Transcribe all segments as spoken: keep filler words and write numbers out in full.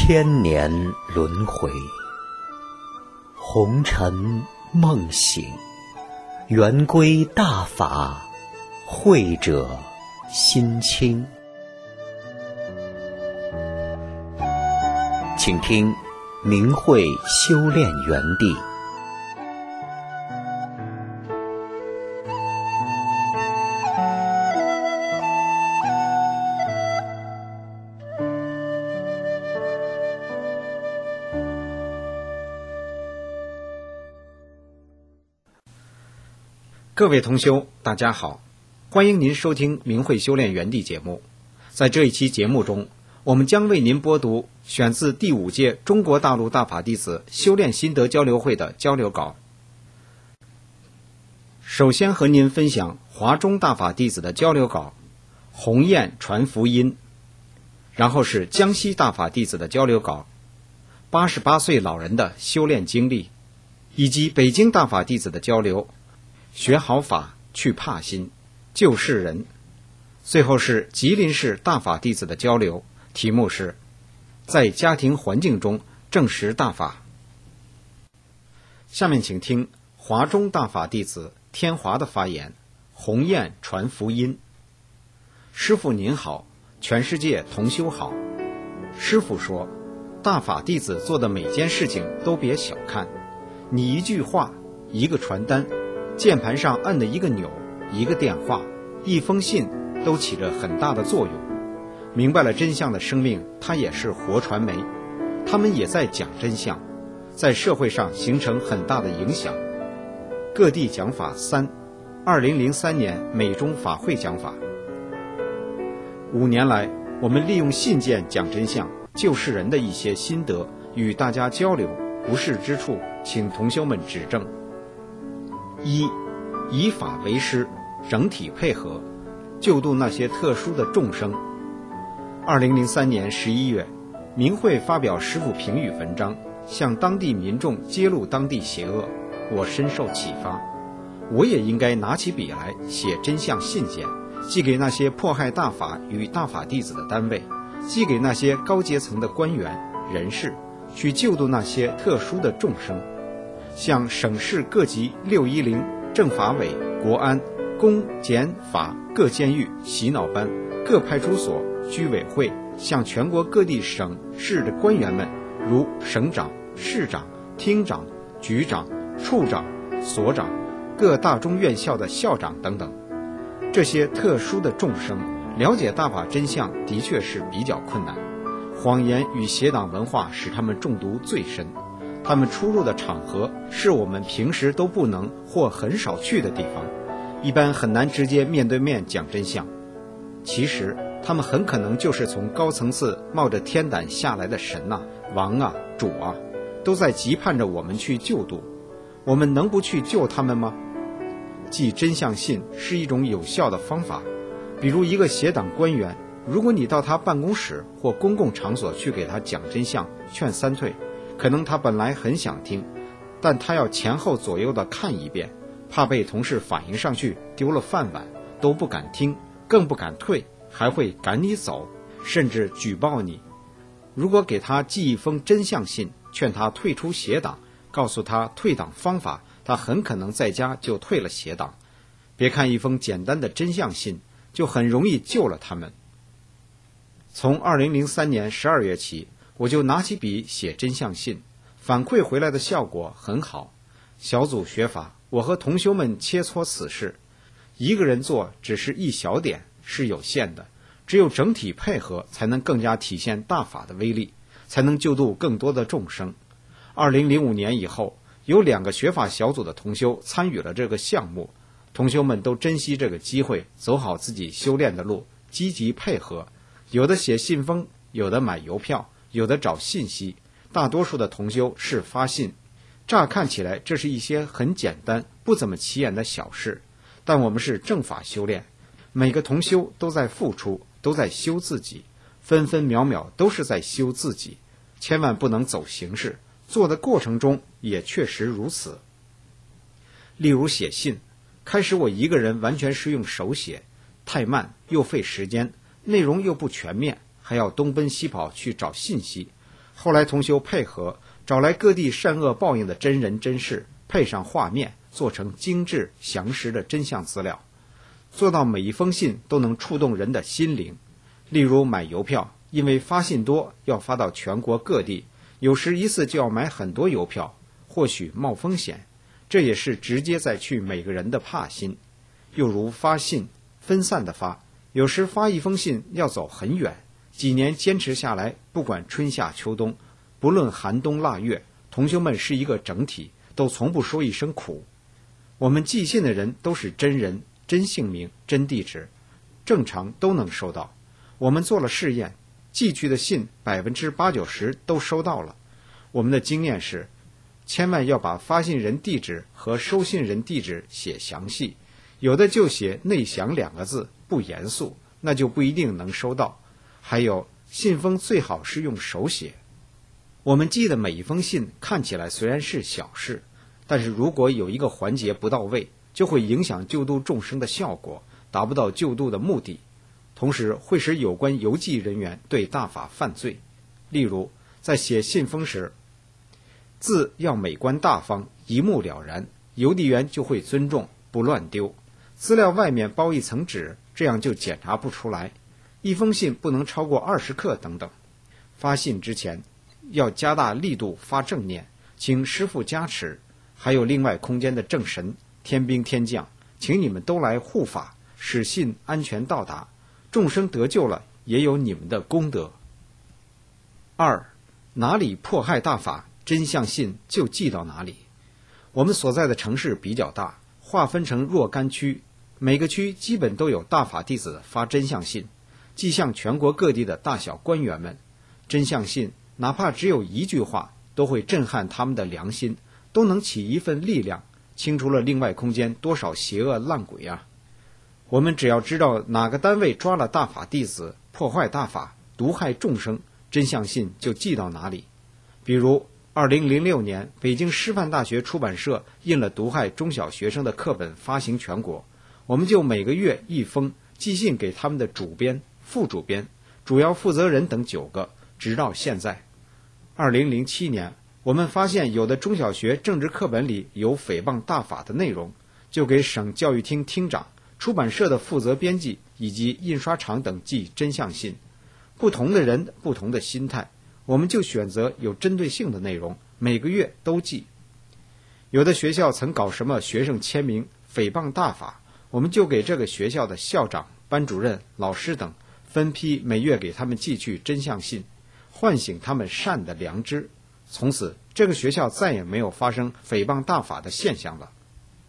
千年轮回，红尘梦醒，圆归大法，慧者心清。请听明慧修炼园地。 各位同修，大家好，欢迎您收听明慧修炼园地节目。在这一期节目中，我们将为您播读选自第五届中国大陆大法弟子修炼心得交流会的交流稿。首先和您分享华中大法弟子的交流稿，鸿雁传福音。然后是江西大法弟子的交流稿，八十八岁老人的修炼经历，以及北京大法弟子的交流，学好法，去怕心，救世人。最后是吉林市大法弟子的交流，题目是在家庭环境中证实大法。下面请听华中大法弟子天华的发言，鸿雁传福音。师父您好，全世界同修好。师父说，大法弟子做的每件事情都别小看，你一句话，一个传单，键盘上按的一个钮，一个电话，一封信，都起着很大的作用。明白了真相的生命，它也是活传媒，他们也在讲真相，在社会上形成很大的影响。各地讲法三，二零零三年美中法会讲法。五年来，我们利用信件讲真相、救世人的一些心得与大家交流，不适之处，请同修们指正。一，以法为师，整体配合，救度那些特殊的众生。二零零三年十一月，明慧发表师父评语文章，向当地民众揭露当地邪恶，我深受启发。我也应该拿起笔来写真相信件，寄给那些迫害大法与大法弟子的单位，寄给那些高阶层的官员人士，去救度那些特殊的众生。向省市各级六一零、政法委、国安、公检法各监狱、洗脑班、各派出所、居委会，向全国各地省市的官员们，如省长、市长、厅长、局长、处长、所长、各大中院校的校长等等，这些特殊的众生了解大法真相的确是比较困难，谎言与邪党文化使他们中毒最深，他们出入的场合是我们平时都不能或很少去的地方，一般很难直接面对面讲真相。其实他们很可能就是从高层次冒着天胆下来的神啊、王啊、主啊，都在急盼着我们去救度。我们能不去救他们吗？寄真相信是一种有效的方法。比如一个邪党官员，如果你到他办公室或公共场所去给他讲真相，劝三退，可能他本来很想听，但他要前后左右的看一遍，怕被同事反映上去丢了饭碗，都不敢听，更不敢退，还会赶你走，甚至举报你。如果给他寄一封真相信，劝他退出邪党，告诉他退党方法，他很可能在家就退了邪党。别看一封简单的真相信，就很容易救了他们。从二零零三年十二月起，我就拿起笔写真相信，反馈回来的效果很好。小组学法，我和同修们切磋此事，一个人做只是一小点，是有限的，只有整体配合才能更加体现大法的威力，才能救度更多的众生。二零零五年以后，有两个学法小组的同修参与了这个项目，同修们都珍惜这个机会，走好自己修炼的路，积极配合，有的写信封，有的买邮票，有的找信息，大多数的同修是发信。乍看起来这是一些很简单不怎么起眼的小事，但我们是正法修炼，每个同修都在付出，都在修自己，分分秒秒都是在修自己，千万不能走形式，做的过程中也确实如此。例如写信，开始我一个人完全是用手写，太慢又费时间，内容又不全面，还要东奔西跑去找信息， 后来同修配合，找来各地善恶报应的真人真事，配上画面，做成精致详实的真相资料，做到每一封信都能触动人的心灵。例如买邮票，因为发信多，要发到全国各地，有时一次就要买很多邮票，或许冒风险，这也是直接在去每个人的怕心。又如发信，分散的发，有时发一封信要走很远，几年坚持下来，不管春夏秋冬，不论寒冬腊月，同修们是一个整体，都从不说一声苦。我们寄信的人都是真人、真姓名、真地址，正常都能收到。我们做了试验，寄去的信百分之八九十都收到了。我们的经验是，千万要把发信人地址和收信人地址写详细，有的就写内详两个字，不严肃，那就不一定能收到。还有，信封最好是用手写。我们寄的每一封信看起来虽然是小事，但是如果有一个环节不到位，就会影响救度众生的效果，达不到救度的目的，同时会使有关邮寄人员对大法犯罪。例如，在写信封时，字要美观大方，一目了然，邮递员就会尊重，不乱丢。资料外面包一层纸，这样就检查不出来。一封信不能超过二十克等等。发信之前要加大力度发正念，请师父加持，还有另外空间的正神、天兵天将，请你们都来护法，使信安全到达，众生得救了，也有你们的功德。二，哪里迫害大法，真相信就寄到哪里。我们所在的城市比较大，划分成若干区，每个区基本都有大法弟子发真相信，寄向全国各地的大小官员们。真相信哪怕只有一句话，都会震撼他们的良心，都能起一份力量，清除了另外空间多少邪恶烂鬼啊！我们只要知道哪个单位抓了大法弟子，破坏大法，毒害众生，真相信就寄到哪里。比如二零零六年，北京师范大学出版社印了毒害中小学生的课本发行全国，我们就每个月一封寄信给他们的主编、副主编、主要负责人等九个，直到现在。二零零七年，我们发现有的中小学政治课本里有诽谤大法的内容，就给省教育厅厅长、出版社的负责编辑以及印刷厂等寄真相信。不同的人，不同的心态，我们就选择有针对性的内容，每个月都寄。有的学校曾搞什么学生签名诽谤大法，我们就给这个学校的校长、班主任、老师等分批每月给他们寄去真相信，唤醒他们善的良知。从此这个学校再也没有发生诽谤大法的现象了。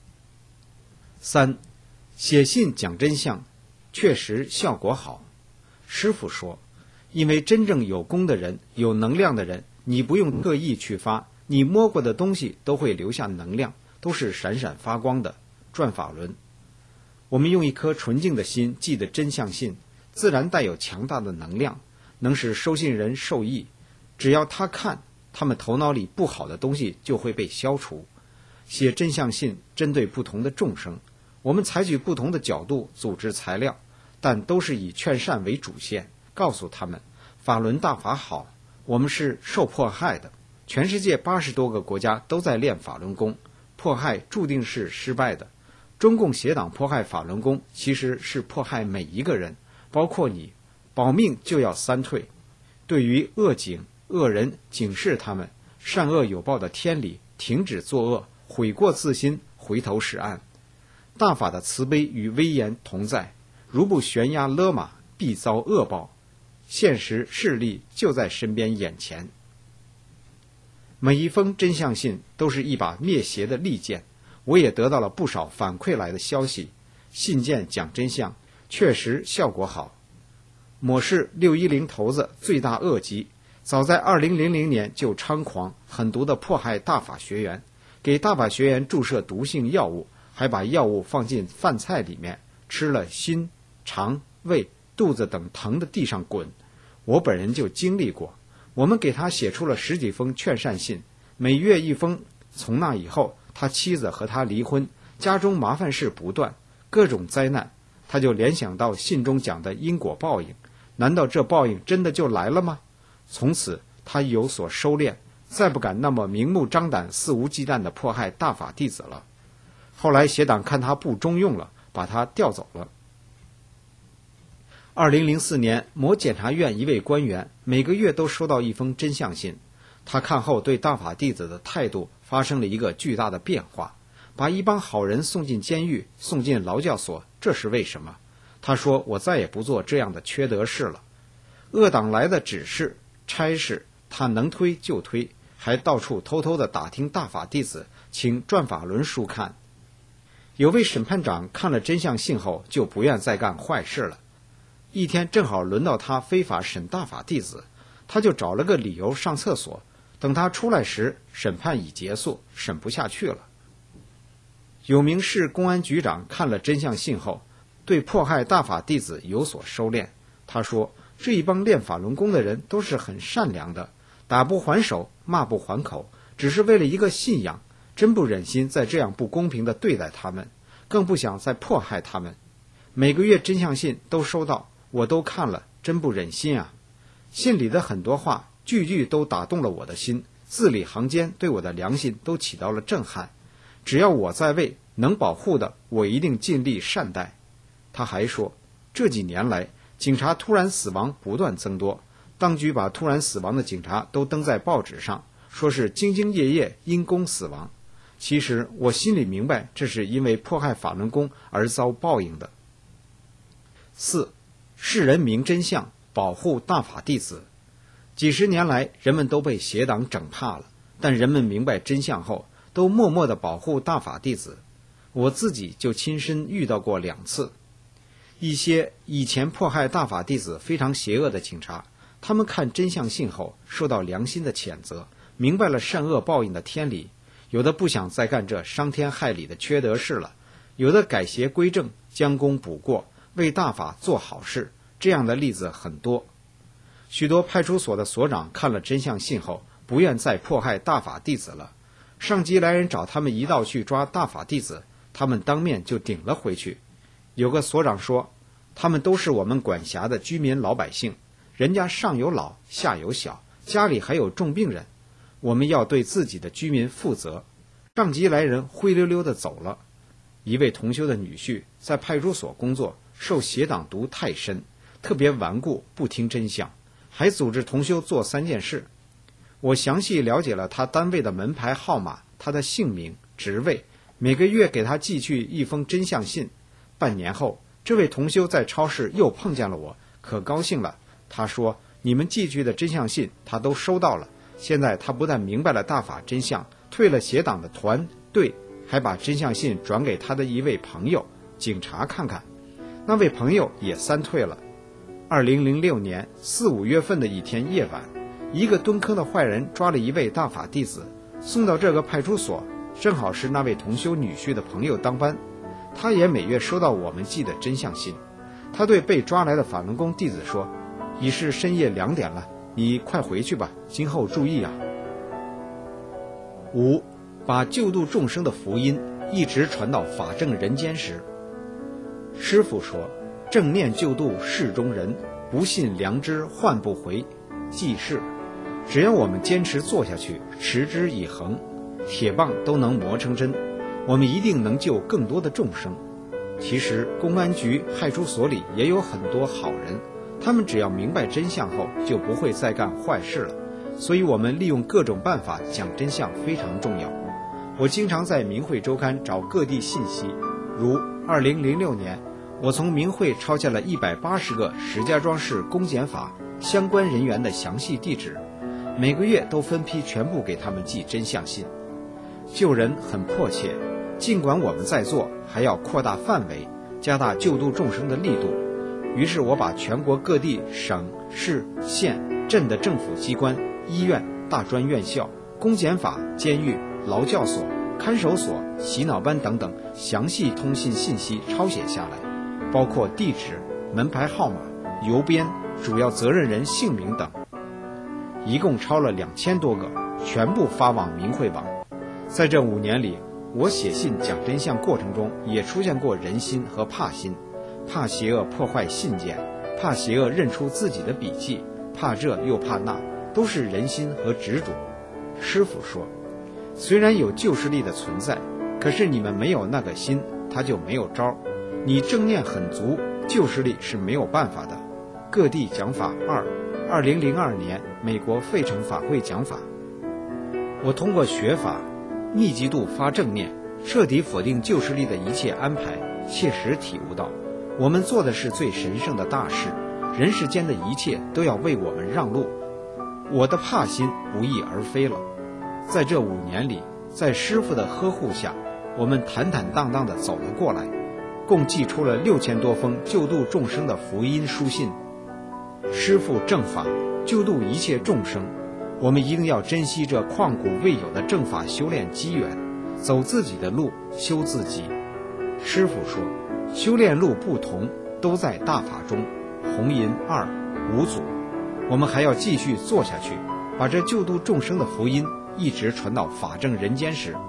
三，写信讲真相确实效果好。师父说，因为真正有功的人、有能量的人，你不用特意去发，你摸过的东西都会留下能量，都是闪闪发光的。转法轮，我们用一颗纯净的心寄的真相信，自然带有强大的能量，能使收信人受益。只要他看，他们头脑里不好的东西就会被消除。写真相信针对不同的众生，我们采取不同的角度组织材料，但都是以劝善为主线，告诉他们法轮大法好，我们是受迫害的。全世界八十多个国家都在练法轮功，迫害注定是失败的。中共邪党迫害法轮功，其实是迫害每一个人，包括你，保命就要三退。对于恶警、恶人，警示他们善恶有报的天理，停止作恶，悔过自新，回头是岸。大法的慈悲与威严同在，如不悬崖勒马，必遭恶报。现实势力就在身边眼前。每一封真相信都是一把灭邪的利剑，我也得到了不少反馈来的消息，信件讲真相确实效果好。某市六一零头子罪大恶极，早在二零零零年就猖狂狠毒地迫害大法学员，给大法学员注射毒性药物，还把药物放进饭菜里面，吃了心、肠、胃、肚子等疼的地上滚。我本人就经历过，我们给他写出了十几封劝善信，每月一封。从那以后，他妻子和他离婚，家中麻烦事不断，各种灾难，他就联想到信中讲的因果报应，难道这报应真的就来了吗？从此他有所收敛，再不敢那么明目张胆、肆无忌惮地迫害大法弟子了。后来邪党看他不中用了，把他调走了。二零零四年，某检察院一位官员每个月都收到一封真相信，他看后对大法弟子的态度发生了一个巨大的变化，把一帮好人送进监狱，送进劳教所，这是为什么？他说：我再也不做这样的缺德事了。恶党来的指示、差事，他能推就推，还到处偷偷地打听大法弟子，请转法轮书看。有位审判长看了真相信后，就不愿再干坏事了。一天正好轮到他非法审大法弟子，他就找了个理由上厕所，等他出来时，审判已结束，审不下去了。有名市公安局长看了真相信后，对迫害大法弟子有所收敛。他说，这一帮练法轮功的人都是很善良的，打不还手，骂不还口，只是为了一个信仰，真不忍心再这样不公平地对待他们，更不想再迫害他们。每个月真相信都收到，我都看了，真不忍心啊。信里的很多话，句句都打动了我的心，字里行间对我的良心都起到了震撼。只要我在位，能保护的，我一定尽力善待。他还说，这几年来，警察突然死亡不断增多，当局把突然死亡的警察都登在报纸上，说是兢兢业业因公死亡。其实我心里明白，这是因为迫害法轮功而遭报应的。四，世人明真相，保护大法弟子。几十年来，人们都被邪党整怕了，但人们明白真相后，都默默地保护大法弟子。我自己就亲身遇到过两次。一些以前迫害大法弟子非常邪恶的警察，他们看真相信后，受到良心的谴责，明白了善恶报应的天理，有的不想再干这伤天害理的缺德事了，有的改邪归正，将功补过，为大法做好事，这样的例子很多。许多派出所的所长看了真相信后，不愿再迫害大法弟子了。上级来人找他们一道去抓大法弟子，他们当面就顶了回去。有个所长说，他们都是我们管辖的居民老百姓，人家上有老下有小，家里还有重病人，我们要对自己的居民负责。上级来人灰溜溜地走了。一位同修的女婿在派出所工作，受邪党毒太深，特别顽固，不听真相，还组织同修做三件事。我详细了解了他单位的门牌号码，他的姓名、职位，每个月给他寄去一封真相信。半年后，这位同修在超市又碰见了我，可高兴了。他说，你们寄去的真相信他都收到了，现在他不但明白了大法真相，退了邪党的团队，还把真相信转给他的一位朋友警察看看，那位朋友也三退了。二零零六年四五月份的一天夜晚，一个蹲坑的坏人抓了一位大法弟子，送到这个派出所，正好是那位同修女婿的朋友当班。他也每月收到我们寄的真相信。他对被抓来的法轮功弟子说，已是深夜两点了，你快回去吧，今后注意啊。五，把救度众生的福音一直传到法正人间时。师父说，正念救度世中人，不信良知换不回。即是只要我们坚持做下去，持之以恒，铁棒都能磨成针，我们一定能救更多的众生。其实公安局派出所里也有很多好人，他们只要明白真相后，就不会再干坏事了。所以我们利用各种办法讲真相非常重要。我经常在明慧周刊找各地信息，如二零零六年，我从明慧抄下了一百八十个石家庄市公检法相关人员的详细地址，每个月都分批全部给他们寄真相信。救人很迫切，尽管我们在做，还要扩大范围，加大救度众生的力度。于是我把全国各地省、市、县、镇的政府机关、医院、大专院校、公检法、监狱、劳教所、看守所、洗脑班等等详细通信信息抄写下来，包括地址、门牌号码、邮编、主要责任人姓名等，一共抄了两千多个，全部发往明慧网。在这五年里，我写信讲真相过程中，也出现过人心和怕心，怕邪恶破坏信件，怕邪恶认出自己的笔迹，怕这又怕那， 都是人心和执着。师父说，虽然有旧势力的存在，可是你们没有那个心，他就没有招。你正念很足，旧势力是没有办法的。各地讲法二，二零零二年美国费城法会讲法。我通过学法，密集度发正念，彻底否定旧势力的一切安排，切实体悟到，我们做的是最神圣的大事，人世间的一切都要为我们让路。我的怕心不翼而飞了。在这五年里，在师父的呵护下，我们坦坦荡荡地走了过来，共寄出了六千多封救度众生的福音书信。师父正法，救度一切众生，我们一定要珍惜这旷古未有的正法修炼机缘，走自己的路，修自己。师父说，修炼路不同，都在大法中。红银二五祖，我们还要继续做下去，把这救度众生的福音一直传到法正人间时。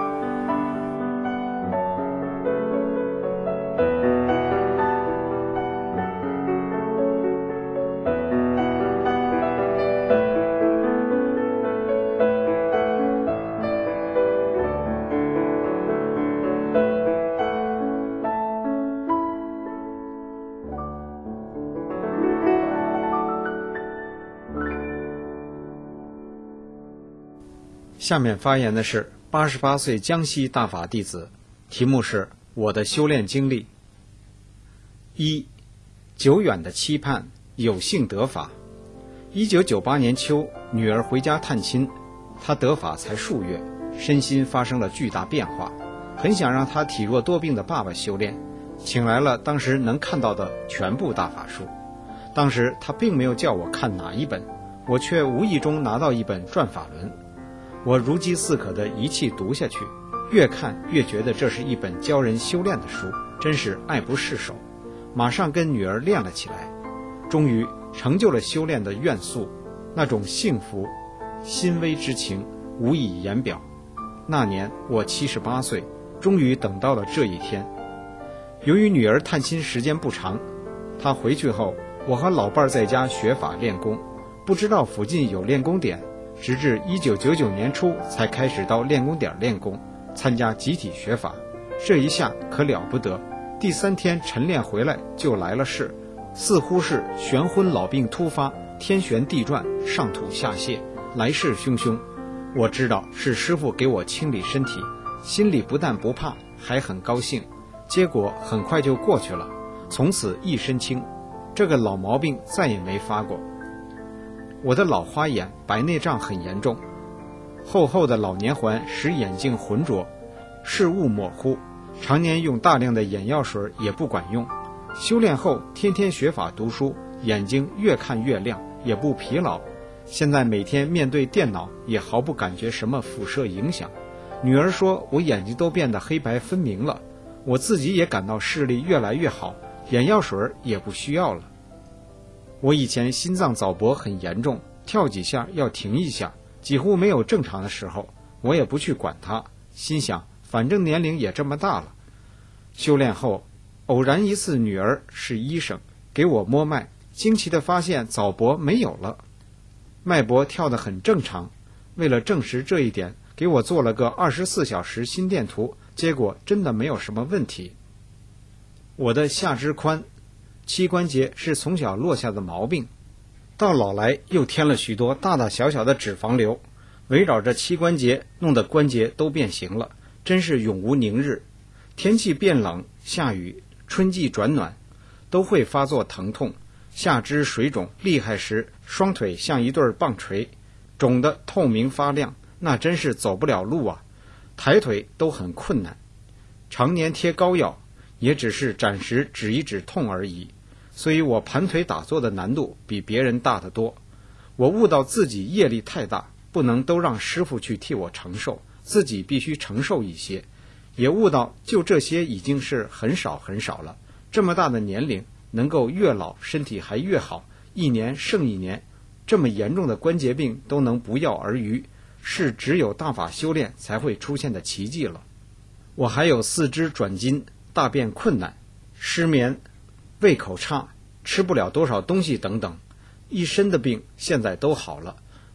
下面发言的是八十八岁江西大法弟子，题目是我的修炼经历。一，久远的期盼，有幸得法。一九九八年秋，女儿回家探亲，她得法才数月，身心发生了巨大变化，很想让她体弱多病的爸爸修炼，请来了当时能看到的全部大法书。当时她并没有叫我看哪一本，我却无意中拿到一本转法轮。我如饥似渴地一气读下去，越看越觉得这是一本教人修炼的书，真是爱不释手。马上跟女儿练了起来，终于成就了修炼的愿速，那种幸福欣慰之情无以言表。那年我七十八岁，终于等到了这一天。由于女儿探亲时间不长，她回去后，我和老伴在家学法练功，不知道附近有练功点，直至一九九九年初才开始到练功点练功，参加集体学法。这一下可了不得，第三天晨练回来就来了事，似乎是玄昏老病突发，天旋地转，上吐下泻，来势汹汹。我知道是师父给我清理身体，心里不但不怕，还很高兴。结果很快就过去了，从此一身轻，这个老毛病再也没发过。我的老花眼白内障很严重，厚厚的老年环使眼睛浑浊，视物模糊，常年用大量的眼药水也不管用。修炼后天天学法读书，眼睛越看越亮，也不疲劳。现在每天面对电脑也毫不感觉什么辐射影响。女儿说我眼睛都变得黑白分明了，我自己也感到视力越来越好，眼药水也不需要了。我以前心脏早搏很严重，跳几下要停一下，几乎没有正常的时候，我也不去管它，心想反正年龄也这么大了。修炼后，偶然一次女儿是医生，给我摸脉，惊奇地发现早搏没有了，脉搏跳得很正常。为了证实这一点，给我做了个二十四小时心电图，结果真的没有什么问题。我的下肢髋膝关节是从小落下的毛病，到老来又添了许多大大小小的脂肪瘤，围绕着膝关节，弄得关节都变形了，真是永无宁日。天气变冷下雨，春季转暖，都会发作疼痛，下肢水肿厉害时，双腿像一对棒槌，肿得透明发亮，那真是走不了路啊，抬腿都很困难。常年贴膏药，也只是暂时止一止痛而已，所以我盘腿打坐的难度比别人大得多。我悟到自己业力太大，不能都让师父去替我承受，自己必须承受一些。也悟到就这些已经是很少很少了，这么大的年龄能够越老身体还越好，一年胜一年，这么严重的关节病都能不药而愈，是只有大法修炼才会出现的奇迹了。我还有四肢转筋，大便困难，失眠，胃口差，吃不了多少东西等等，一身的病现在都好了。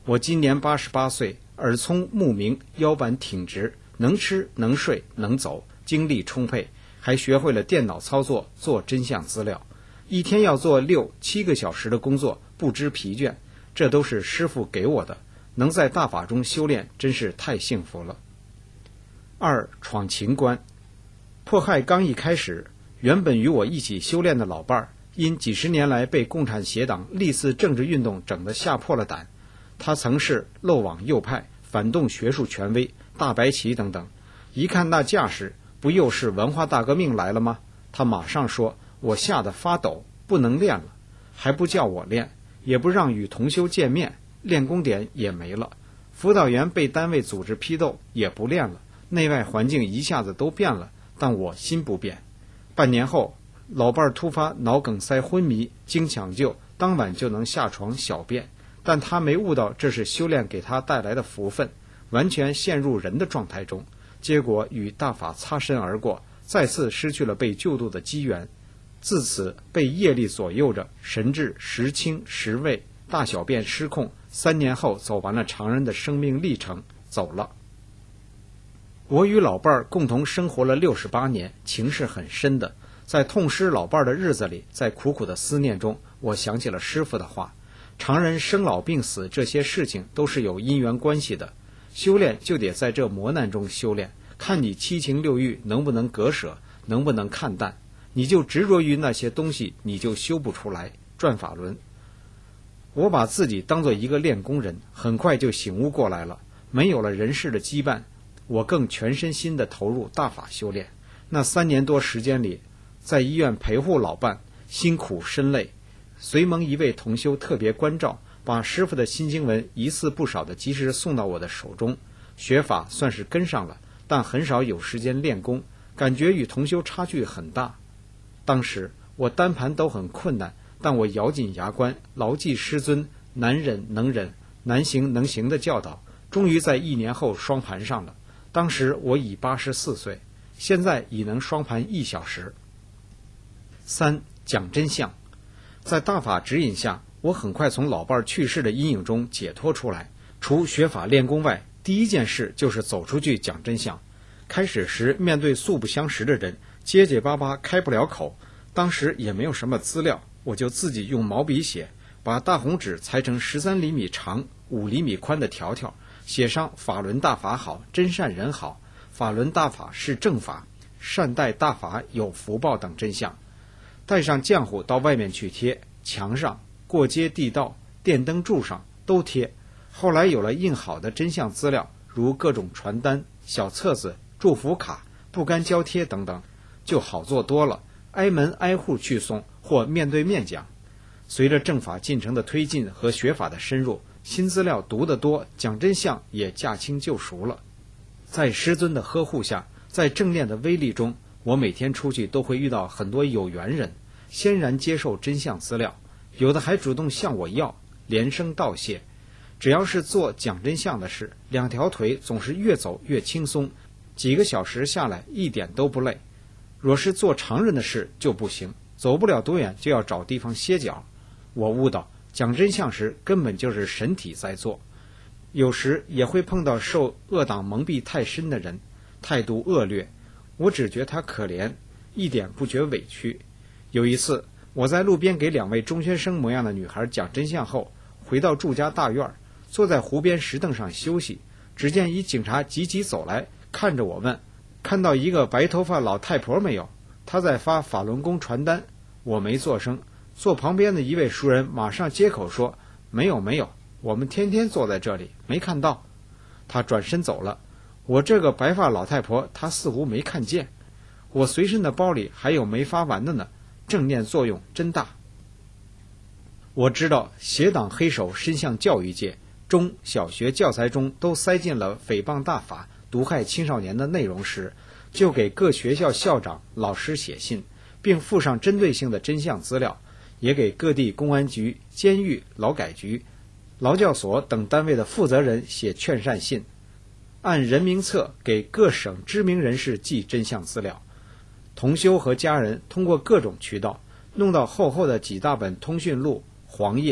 我今年八十八岁，耳聪目明，腰板挺直，能吃能睡能走，精力充沛，还学会了电脑操作，做真相资料，一天要做六七个小时的工作，不知疲倦，这都是师父给我的，能在大法中修炼，真是太幸福了。二、闯情关。迫害刚一开始，原本与我一起修炼的老伴儿，因几十年来被共产协党历次政治运动整得吓破了胆。他曾是漏网右派，反动学术权威，大白旗等等，一看那架势，不又是文化大革命来了吗？他马上说我吓得发抖，不能练了，还不叫我练，也不让与同修见面，练功点也没了，辅导员被单位组织批斗，也不练了，内外环境一下子都变了，但我心不变。半年后，老伴儿突发脑梗塞昏迷，经抢救，当晚就能下床小便，但他没悟到这是修炼给他带来的福分，完全陷入人的状态中，结果与大法擦身而过，再次失去了被救度的机缘。自此被业力左右着，神志时清时畏，大小便失控，三年后走完了常人的生命历程，走了。我与老伴儿共同生活了六十八年，情是很深的。在痛失老伴儿的日子里，在苦苦的思念中，我想起了师父的话，常人生老病死这些事情都是有因缘关系的，修炼就得在这磨难中修炼，看你七情六欲能不能割舍，能不能看淡，你就执着于那些东西，你就修不出来，转法轮。我把自己当作一个练功人，很快就醒悟过来了，没有了人世的羁绊，我更全身心地投入大法修炼。那三年多时间里，在医院陪护老伴，辛苦身累，随蒙一位同修特别关照，把师父的心经文一次不少的及时送到我的手中，学法算是跟上了，但很少有时间练功，感觉与同修差距很大。当时我单盘都很困难，但我咬紧牙关，牢记师尊难忍能忍，难行能行的教导，终于在一年后双盘上了。当时我已八十四岁，现在已能双盘一小时。三、讲真相。在大法指引下，我很快从老伴去世的阴影中解脱出来，除学法练功外，第一件事就是走出去讲真相。开始时面对素不相识的人，结结巴巴开不了口，当时也没有什么资料，我就自己用毛笔写，把大红纸裁成十三厘米长、五厘米宽的条条，写上法轮大法好，真善人好，法轮大法是正法，善待大法有福报等真相，带上浆糊到外面去贴，墙上、过街地道、电灯柱上都贴。后来有了印好的真相资料，如各种传单、小册子、祝福卡、不干胶贴等等，就好做多了，挨门挨户去送或面对面讲。随着正法进程的推进和学法的深入，新资料读得多，讲真相也驾轻就熟了。在师尊的呵护下，在正念的威力中，我每天出去都会遇到很多有缘人，欣然接受真相资料，有的还主动向我要，连声道谢。只要是做讲真相的事，两条腿总是越走越轻松，几个小时下来一点都不累。若是做常人的事就不行，走不了多远就要找地方歇脚。我悟到讲真相时根本就是神体在做。有时也会碰到受恶党蒙蔽太深的人，态度恶劣，我只觉他可怜，一点不觉委屈。有一次我在路边给两位中学生模样的女孩讲真相后，回到住家大院，坐在湖边石凳上休息，只见一警察急急走来，看着我问，看到一个白头发老太婆没有？她在发法轮功传单。我没作声，坐旁边的一位熟人马上接口说，没有没有，我们天天坐在这里，没看到。他转身走了，我这个白发老太婆她似乎没看见。我随身的包里还有没发完的呢，正念作用真大。我知道邪党黑手伸向教育界，中小学教材中都塞进了诽谤大法、毒害青少年的内容时，就给各学校校长、老师写信，并附上针对性的真相资料，也给各地公安局、监狱、劳改局、劳教所等单位的负责人写劝善信，按人名册给各省知名人士寄真相资料。同修和家人通过各种渠道弄到厚厚的几大本通讯录、黄页，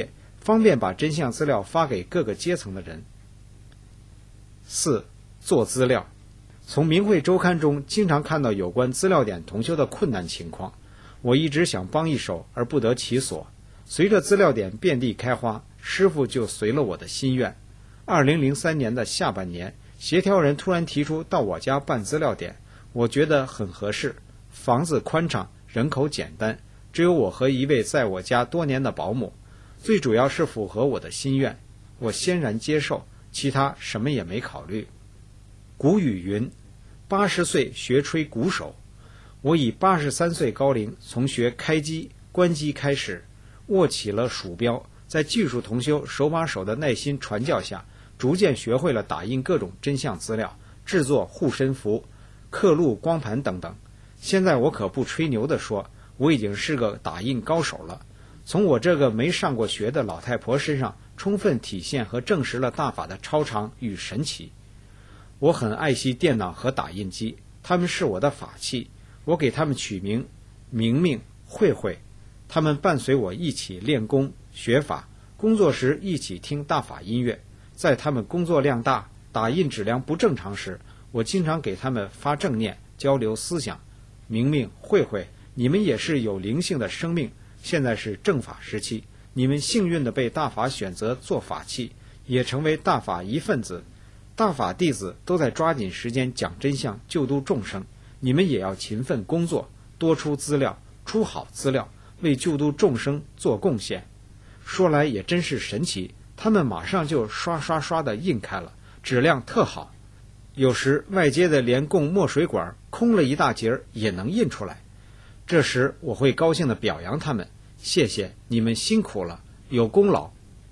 方便把真相资料发给各个阶层的人。四、做资料。从明慧周刊中经常看到有关资料点同修的困难情况，我一直想帮一手而不得其所。随着资料点遍地开花，师父就随了我的心愿。二零零三年的下半年，协调人突然提出到我家办资料点，我觉得很合适，房子宽敞，人口简单，只有我和一位在我家多年的保姆，最主要是符合我的心愿，我欣然接受，其他什么也没考虑。古语云，八十岁学吹鼓手。我以八十三岁高龄，从学开机、关机开始，握起了鼠标，在技术同修手把手的耐心传教下，逐渐学会了打印各种真相资料，制作护身符、刻录光盘等等。现在我可不吹牛地说，我已经是个打印高手了。从我这个没上过学的老太婆身上，充分体现和证实了大法的超常与神奇。我很爱惜电脑和打印机，它们是我的法器，我给它们取名明明、慧慧，它们伴随我一起练功学法，工作时一起听大法音乐。在他们工作量大、打印质量不正常时，我经常给他们发正念，交流思想。明明、慧慧，你们也是有灵性的生命，现在是正法时期，你们幸运地被大法选择做法器，也成为大法一份子。大法弟子都在抓紧时间讲真相，救度众生，你们也要勤奋工作，多出资料，出好资料，为救度众生做贡献。说来也真是神奇，他们马上就刷刷刷地印开了，质量特好。有时外接的联供墨水管空了一大截也能印出来，这时我会高兴地表扬他们，谢谢你们辛苦了，有功劳。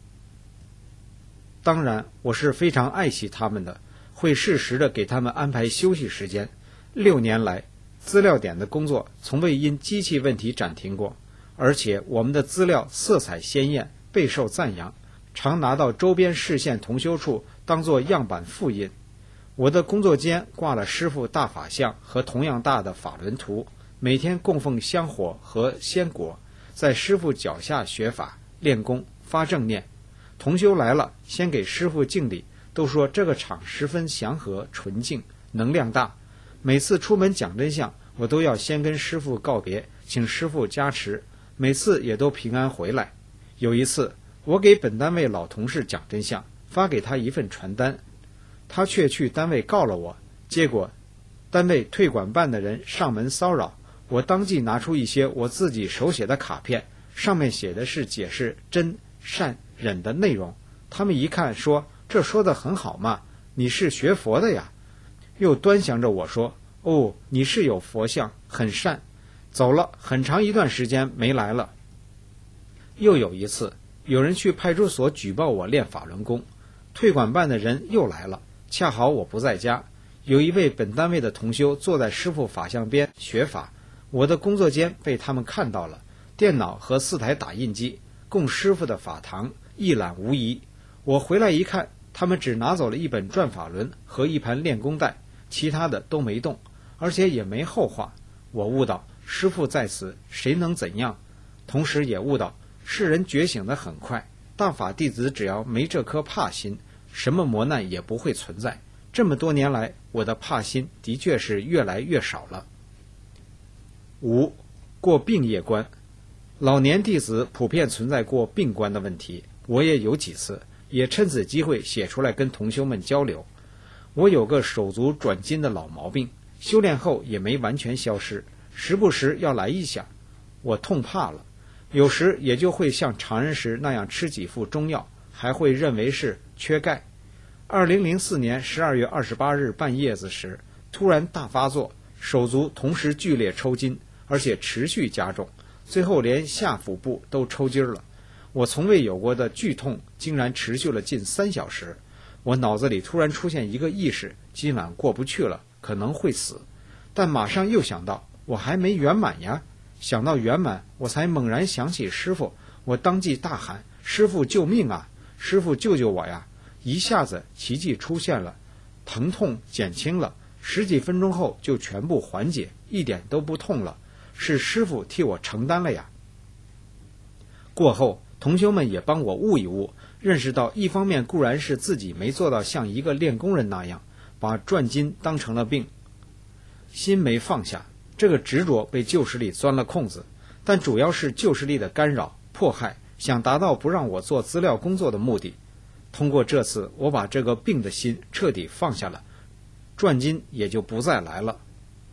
当然我是非常爱惜他们的，会适时地给他们安排休息时间。六年来，资料点的工作从未因机器问题暂停过，而且我们的资料色彩鲜艳，备受赞扬，常拿到周边市县同修处当作样板复印。我的工作间挂了师父大法像和同样大的法轮图，每天供奉香火和鲜果，在师父脚下学法练功发正念。同修来了，先给师父敬礼，都说这个场十分祥和纯净，能量大。每次出门讲真相，我都要先跟师父告别，请师父加持，每次也都平安回来。有一次我给本单位老同事讲真相，发给他一份传单，他却去单位告了我，结果单位退管办的人上门骚扰我，当即拿出一些我自己手写的卡片，上面写的是解释真善忍的内容。他们一看说，这说的很好嘛，你是学佛的呀。又端详着我说，哦，你是有佛像，很善。走了很长一段时间没来了。又有一次有人去派出所举报我练法轮功，退管办的人又来了，恰好我不在家，有一位本单位的同修坐在师父法像边学法，我的工作间被他们看到了，电脑和四台打印机供师父的法堂一览无遗。我回来一看，他们只拿走了一本转法轮和一盘练功带，其他的都没动，而且也没后话。我悟到师父在此，谁能怎样？同时也悟到世人觉醒得很快，大法弟子只要没这颗怕心，什么磨难也不会存在。这么多年来，我的怕心的确是越来越少了。五、过病业关。老年弟子普遍存在过病关的问题，我也有几次，也趁此机会写出来跟同修们交流。我有个手足转筋的老毛病，修炼后也没完全消失，时不时要来一下，我痛怕了。有时也就会像常人时那样吃几副中药，还会认为是缺钙。二零零四年十二月二十八日半夜子时，突然大发作，手足同时剧烈抽筋，而且持续加重，最后连下腹部都抽筋了。我从未有过的剧痛竟然持续了近三小时，我脑子里突然出现一个意识，今晚过不去了，可能会死。但马上又想到我还没圆满呀，想到圆满，我才猛然想起师父，我当即大喊，师父救命啊，师父救救我呀。一下子奇迹出现了，疼痛减轻了，十几分钟后就全部缓解，一点都不痛了，是师父替我承担了呀。过后同修们也帮我悟一悟，认识到一方面固然是自己没做到像一个练功人那样把转筋当成了病，心没放下，这个执着被旧势力钻了空子，但主要是旧势力的干扰迫害，想达到不让我做资料工作的目的。通过这次，我把这个病的心彻底放下了，转筋也就不再来了。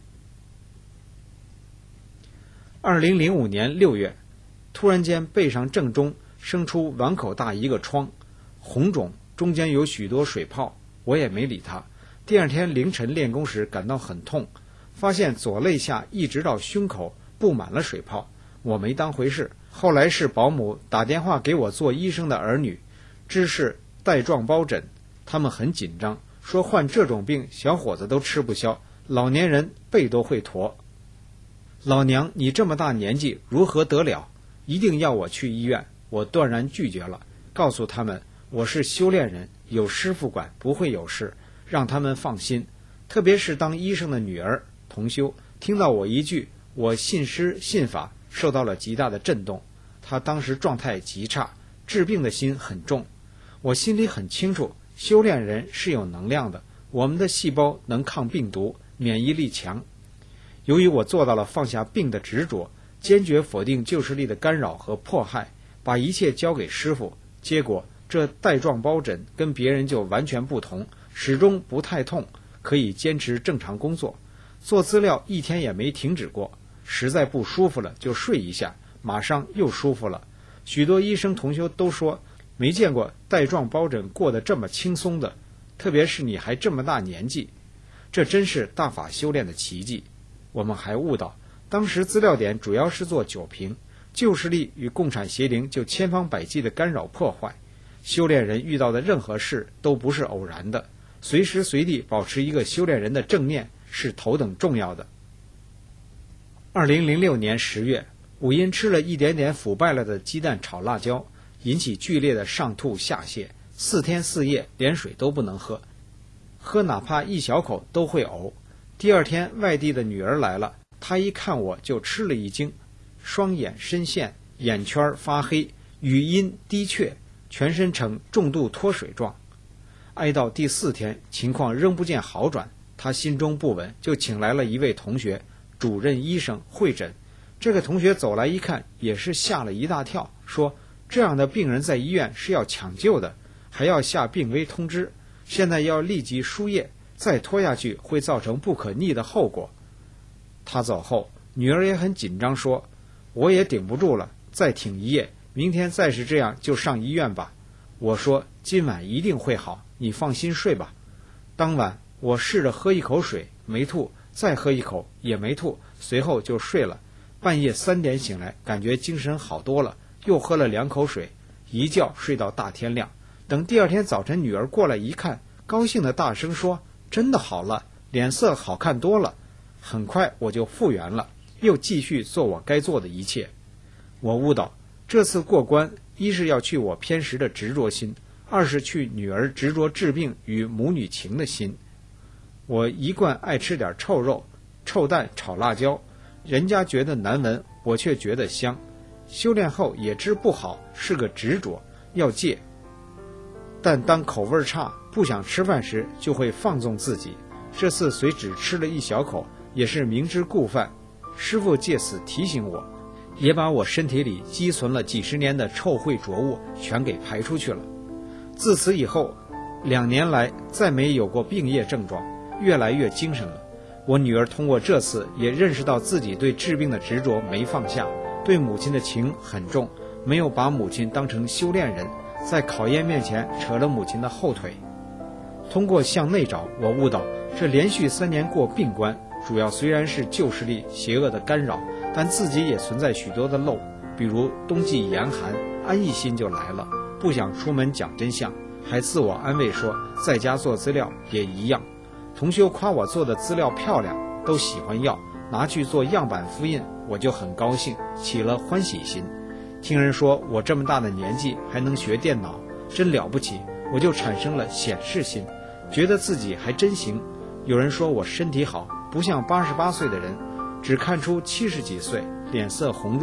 二零零五年六月，突然间背上正中生出碗口大一个疮，红肿，中间有许多水泡，我也没理它。第二天凌晨练功时感到很痛，发现左肋下一直到胸口布满了水泡，我没当回事。后来是保姆打电话给我做医生的儿女，知是带状疱疹，他们很紧张，说患这种病小伙子都吃不消，老年人背都会驼。老娘，你这么大年纪如何得了？一定要我去医院，我断然拒绝了，告诉他们我是修炼人，有师父管，不会有事，让他们放心。特别是当医生的女儿同修听到我一句我信师信法，受到了极大的震动。她当时状态极差，治病的心很重。我心里很清楚，修炼人是有能量的，我们的细胞能抗病毒，免疫力强。由于我做到了放下病的执着，坚决否定旧势力的干扰和迫害，把一切交给师父，结果这带状疱疹跟别人就完全不同，始终不太痛，可以坚持正常工作，做资料一天也没停止过，实在不舒服了就睡一下，马上又舒服了。许多医生同修都说没见过带状疱疹过得这么轻松的，特别是你还这么大年纪，这真是大法修炼的奇迹。我们还悟到，当时资料点主要是做酒瓶，旧势力与共产邪灵就千方百计的干扰破坏，修炼人遇到的任何事都不是偶然的，随时随地保持一个修炼人的正念是头等重要的。二零零六年十月，我因吃了一点点腐败了的鸡蛋炒辣椒，引起剧烈的上吐下泻，四天四夜连水都不能喝，喝哪怕一小口都会呕。第二天外地的女儿来了，她一看我就吃了一惊，双眼深陷，眼圈发黑，语音低怯，全身呈重度脱水状。挨到第四天，情况仍不见好转，她心中不稳，就请来了一位同学，主任医生会诊。这个同学走来一看，也是吓了一大跳，说这样的病人在医院是要抢救的，还要下病危通知，现在要立即输液，再拖下去会造成不可逆的后果。他走后，女儿也很紧张，说我也顶不住了，再挺一夜，明天再是这样就上医院吧。我说今晚一定会好，你放心睡吧。当晚我试着喝一口水，没吐，再喝一口也没吐，随后就睡了。半夜三点醒来，感觉精神好多了，又喝了两口水，一觉睡到大天亮。等第二天早晨女儿过来一看，高兴的大声说真的好了，脸色好看多了。很快我就复原了，又继续做我该做的一切。我悟到，这次过关，一是要去我偏食的执着心，二是去女儿执着治病与母女情的心。我一贯爱吃点臭肉、臭蛋炒辣椒，人家觉得难闻，我却觉得香。修炼后也知不好，是个执着，要戒。但当口味差，不想吃饭时，就会放纵自己。这次虽只吃了一小口，也是明知故犯。师父借此提醒我，也把我身体里积存了几十年的臭秽浊物全给排出去了。自此以后，两年来再没有过病业症状，越来越精神了。我女儿通过这次也认识到自己对治病的执着没放下，对母亲的情很重，没有把母亲当成修炼人，在考验面前扯了母亲的后腿。通过向内找，我悟到这连续三年过病关，主要虽然是旧势力邪恶的干扰，但自己也存在许多的漏，比如冬季严寒，安逸心就来了，不想出门讲真相，还自我安慰说在家做资料也一样。同修夸我做的资料漂亮，都喜欢要拿去做样板复印，我就很高兴，起了欢喜心。听人说我这么大的年纪还能学电脑，真了不起，我就产生了显示心，觉得自己还真行。有人说我身体好，不像八十八岁的人，只看出七十几岁，脸色红润，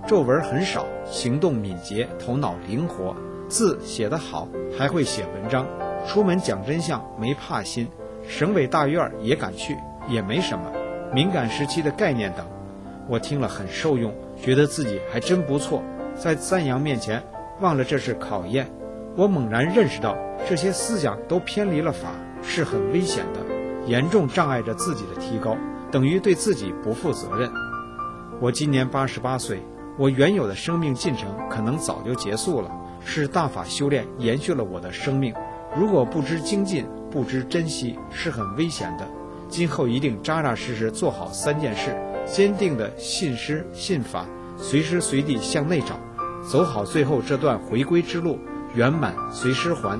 皱纹很少，行动敏捷，头脑灵活，字写得好，还会写文章。出门讲真相，没怕心，省委大院也敢去，也没什么。敏感时期的概念等，我听了很受用，觉得自己还真不错。在赞扬面前，忘了这是考验。我猛然认识到，这些思想都偏离了法，是很危险的，严重障碍着自己的提高，等于对自己不负责任。我今年八十八岁，我原有的生命进程可能早就结束了，是大法修炼延续了我的生命。如果不知精进，不知珍惜，是很危险的。今后一定扎扎实实做好三件事，坚定的信师信法，随时随地向内找，走好最后这段回归之路，圆满随师还。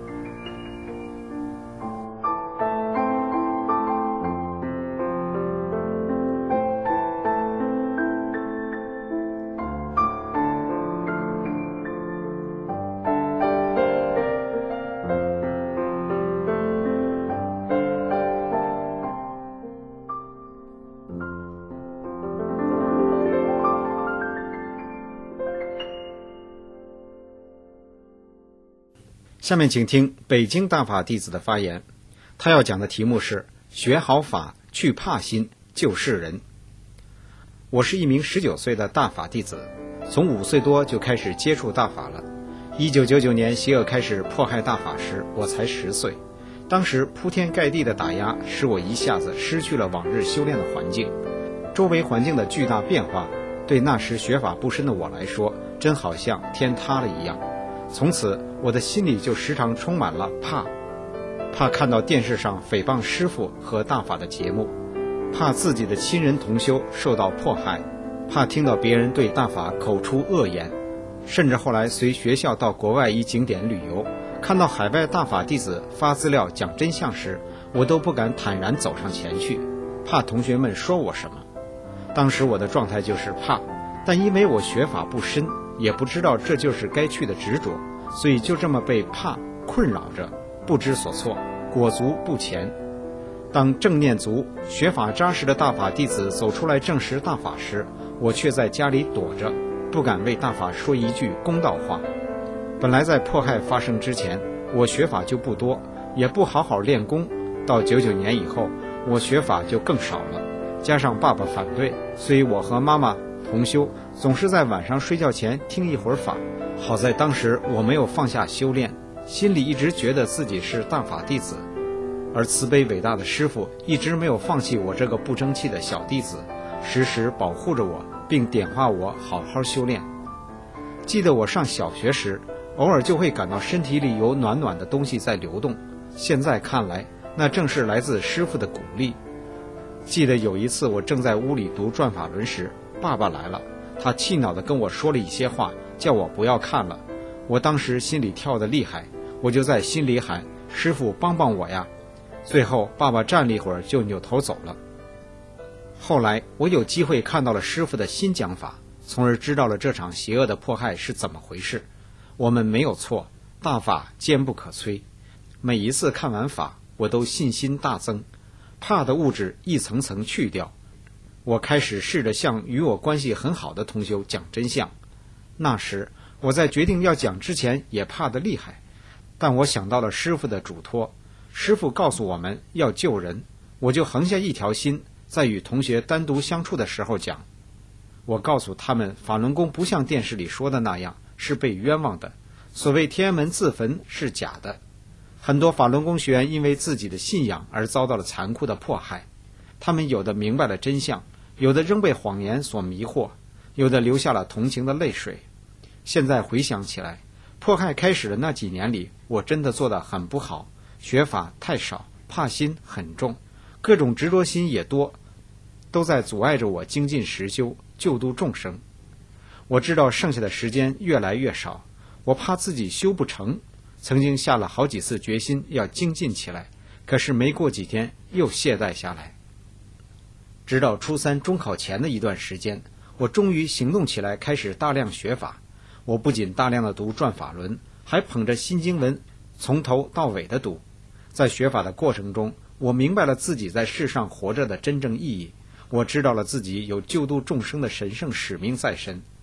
下面请听北京大法弟子的发言，他要讲的题目是学好法，去怕心，救世人。我是一名十九岁的大法弟子，从五岁多就开始接触大法了。一九九九年邪恶开始迫害大法时，我才十岁。当时铺天盖地的打压使我一下子失去了往日修炼的环境，周围环境的巨大变化对那时学法不深的我来说，真好像天塌了一样。从此我的心里就时常充满了怕，怕看到电视上诽谤师父和大法的节目，怕自己的亲人同修受到迫害，怕听到别人对大法口出恶言，甚至后来随学校到国外一景点旅游，看到海外大法弟子发资料讲真相时，我都不敢坦然走上前去，怕同学们说我什么。当时我的状态就是怕，但因为我学法不深，也不知道这就是该去的执着，所以就这么被怕困扰着，不知所措，裹足不前。当正念足、学法扎实的大法弟子走出来证实大法时，我却在家里躲着，不敢为大法说一句公道话。本来在迫害发生之前，我学法就不多，也不好好练功。到九九年以后，我学法就更少了，加上爸爸反对，所以我和妈妈同修总是在晚上睡觉前听一会儿法。好在当时我没有放下修炼，心里一直觉得自己是大法弟子，而慈悲伟大的师父一直没有放弃我这个不争气的小弟子，时时保护着我，并点化我好好修炼。记得我上小学时，偶尔就会感到身体里有暖暖的东西在流动，现在看来，那正是来自师父的鼓励。记得有一次我正在屋里读转法轮时，爸爸来了，他气恼地跟我说了一些话，叫我不要看了。我当时心里跳得厉害，我就在心里喊，师父帮帮我呀。最后爸爸站了一会儿就扭头走了。后来我有机会看到了师父的新讲法，从而知道了这场邪恶的迫害是怎么回事。我们没有错，大法坚不可摧。每一次看完法，我都信心大增，怕的物质一层层去掉。我开始试着向与我关系很好的同修讲真相。那时我在决定要讲之前也怕得厉害，但我想到了师父的嘱托，师父告诉我们要救人，我就横下一条心，在与同学单独相处的时候讲。我告诉他们，法轮功不像电视里说的那样是被冤枉的，所谓天安门自焚是假的。很多法轮功学员因为自己的信仰而遭到了残酷的迫害，他们有的明白了真相，有的仍被谎言所迷惑，有的流下了同情的泪水。现在回想起来，迫害开始的那几年里，我真的做得很不好，学法太少，怕心很重，各种执着心也多，都在阻碍着我精进实修，救度众生。我知道剩下的时间越来越少，我怕自己修不成，曾经下了好几次决心要精进起来，可是没过几天又懈怠下来。直到初三中考前的一段时间，我终于行动起来，开始大量学法。我不仅大量的读转法轮，还捧着新经文从头到尾的读。在学法的过程中，我明白了自己在世上活着的真正意义，我知道了自己有救度众生的神圣使命在身。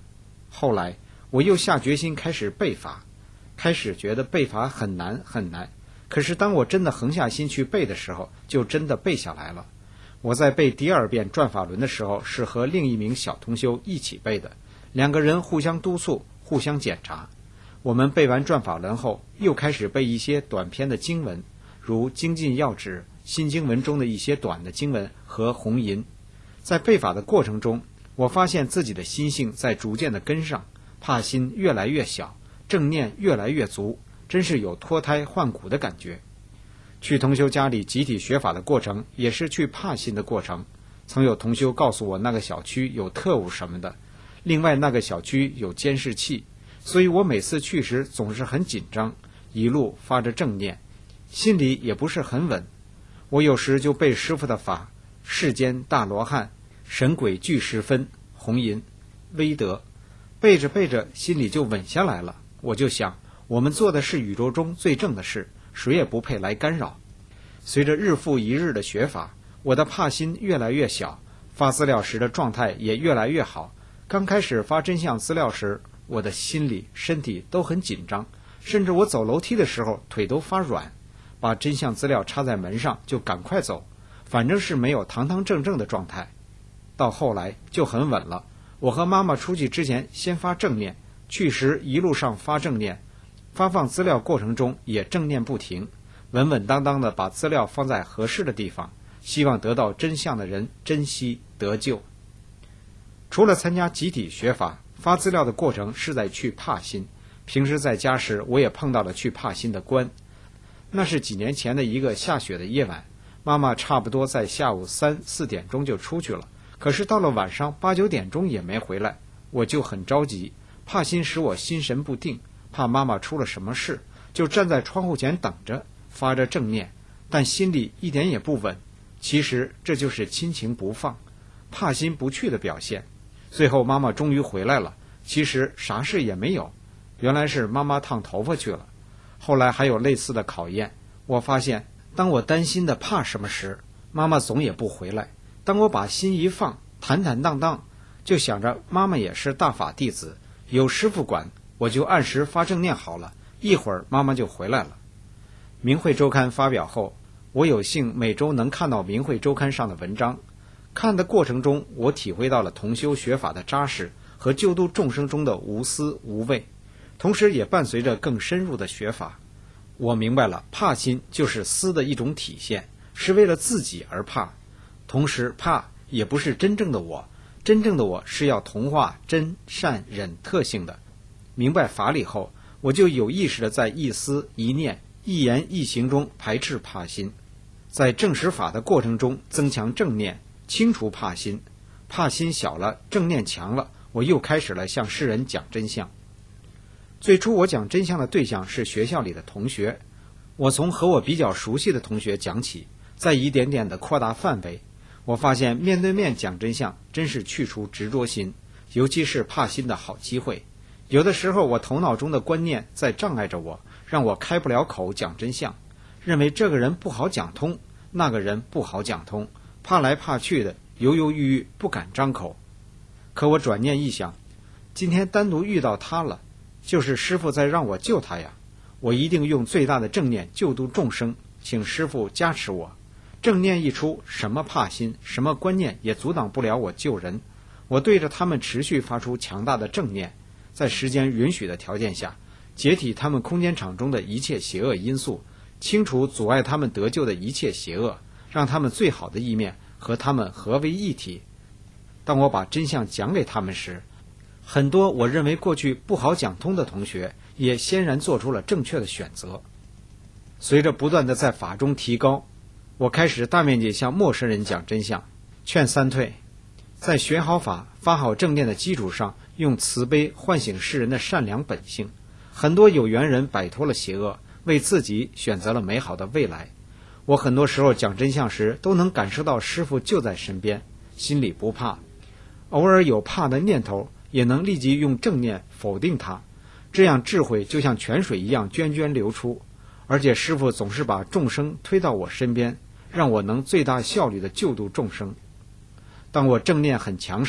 后来我又下决心开始背法，开始觉得背法很难很难，可是当我真的横下心去背的时候，就真的背下来了。我在背第二遍转法轮的时候，是和另一名小同修一起背的，两个人互相督促，互相检查。我们背完转法轮后，又开始背一些短篇的经文，如精进要旨、新经文中的一些短的经文和红吟。在背法的过程中，我发现自己的心性在逐渐的跟上，怕心越来越小，正念越来越足，真是有脱胎换骨的感觉。去同修家里集体学法的过程，也是去怕心的过程。曾有同修告诉我，那个小区有特务什么的，另外那个小区有监视器，所以我每次去时总是很紧张，一路发着正念，心里也不是很稳。我有时就背师父的法，世间大罗汉，神鬼俱时分，红吟、威德，背着背着心里就稳下来了。我就想，我们做的是宇宙中最正的事，谁也不配来干扰。随着日复一日的学法，我的怕心越来越小，发资料时的状态也越来越好。刚开始发真相资料时，我的心里身体都很紧张，甚至我走楼梯的时候腿都发软，把真相资料插在门上就赶快走，反正是没有堂堂正正的状态。到后来就很稳了，我和妈妈出去之前先发正念，去时一路上发正念，发放资料过程中也正念不停，稳稳当当的把资料放在合适的地方，希望得到真相的人珍惜得救。除了参加集体学法，发资料的过程是在去怕心。平时在家时，我也碰到了去怕心的关。那是几年前的一个下雪的夜晚，妈妈差不多在下午三四点钟就出去了，可是到了晚上八九点钟也没回来，我就很着急，怕心使我心神不定，怕妈妈出了什么事，就站在窗户前等着，发着正念，但心里一点也不稳。其实这就是亲情不放，怕心不去的表现。最后妈妈终于回来了，其实啥事也没有，原来是妈妈烫头发去了。后来还有类似的考验，我发现当我担心的怕什么时，妈妈总也不回来。当我把心一放，坦坦荡荡，就想着妈妈也是大法弟子，有师父管，我就按时发正念好了，一会儿妈妈就回来了。明慧周刊发表后，我有幸每周能看到明慧周刊上的文章，看的过程中，我体会到了同修学法的扎实和救度众生中的无私无畏，同时也伴随着更深入的学法。我明白了，怕心就是私的一种体现，是为了自己而怕。同时怕也不是真正的我，真正的我是要同化真善忍特性的。明白法理后，我就有意识的在一思一念一言一行中排斥怕心，在证实法的过程中增强正念，清除怕心。怕心小了，正念强了，我又开始了向世人讲真相。最初我讲真相的对象是学校里的同学，我从和我比较熟悉的同学讲起，再一点点的扩大范围。我发现面对面讲真相真是去除执着心，尤其是怕心的好机会。有的时候我头脑中的观念在障碍着我，让我开不了口讲真相，认为这个人不好讲通，那个人不好讲通，怕来怕去的，犹犹豫豫不敢张口。可我转念一想，今天单独遇到他了，就是师父在让我救他呀，我一定用最大的正念救度众生，请师父加持我。正念一出，什么怕心，什么观念也阻挡不了我救人。我对着他们持续发出强大的正念，在时间允许的条件下，解体他们空间场中的一切邪恶因素，清除阻碍他们得救的一切邪恶，让他们最好的一面和他们合为一体。当我把真相讲给他们时，很多我认为过去不好讲通的同学也欣然做出了正确的选择。随着不断的在法中提高，我开始大面积向陌生人讲真相，劝三退，在学好法发好正念的基础上，用慈悲唤醒世人的善良本性。很多有缘人摆脱了邪恶，为自己选择了美好的未来。我很多时候讲真相时都能感受到师父就在身边，心里不怕，偶尔有怕的念头也能立即用正念否定它，这样智慧就像泉水一样涓涓流出。而且师父总是把众生推到我身边，让我能最大效率地救度众生。当我正念很强时，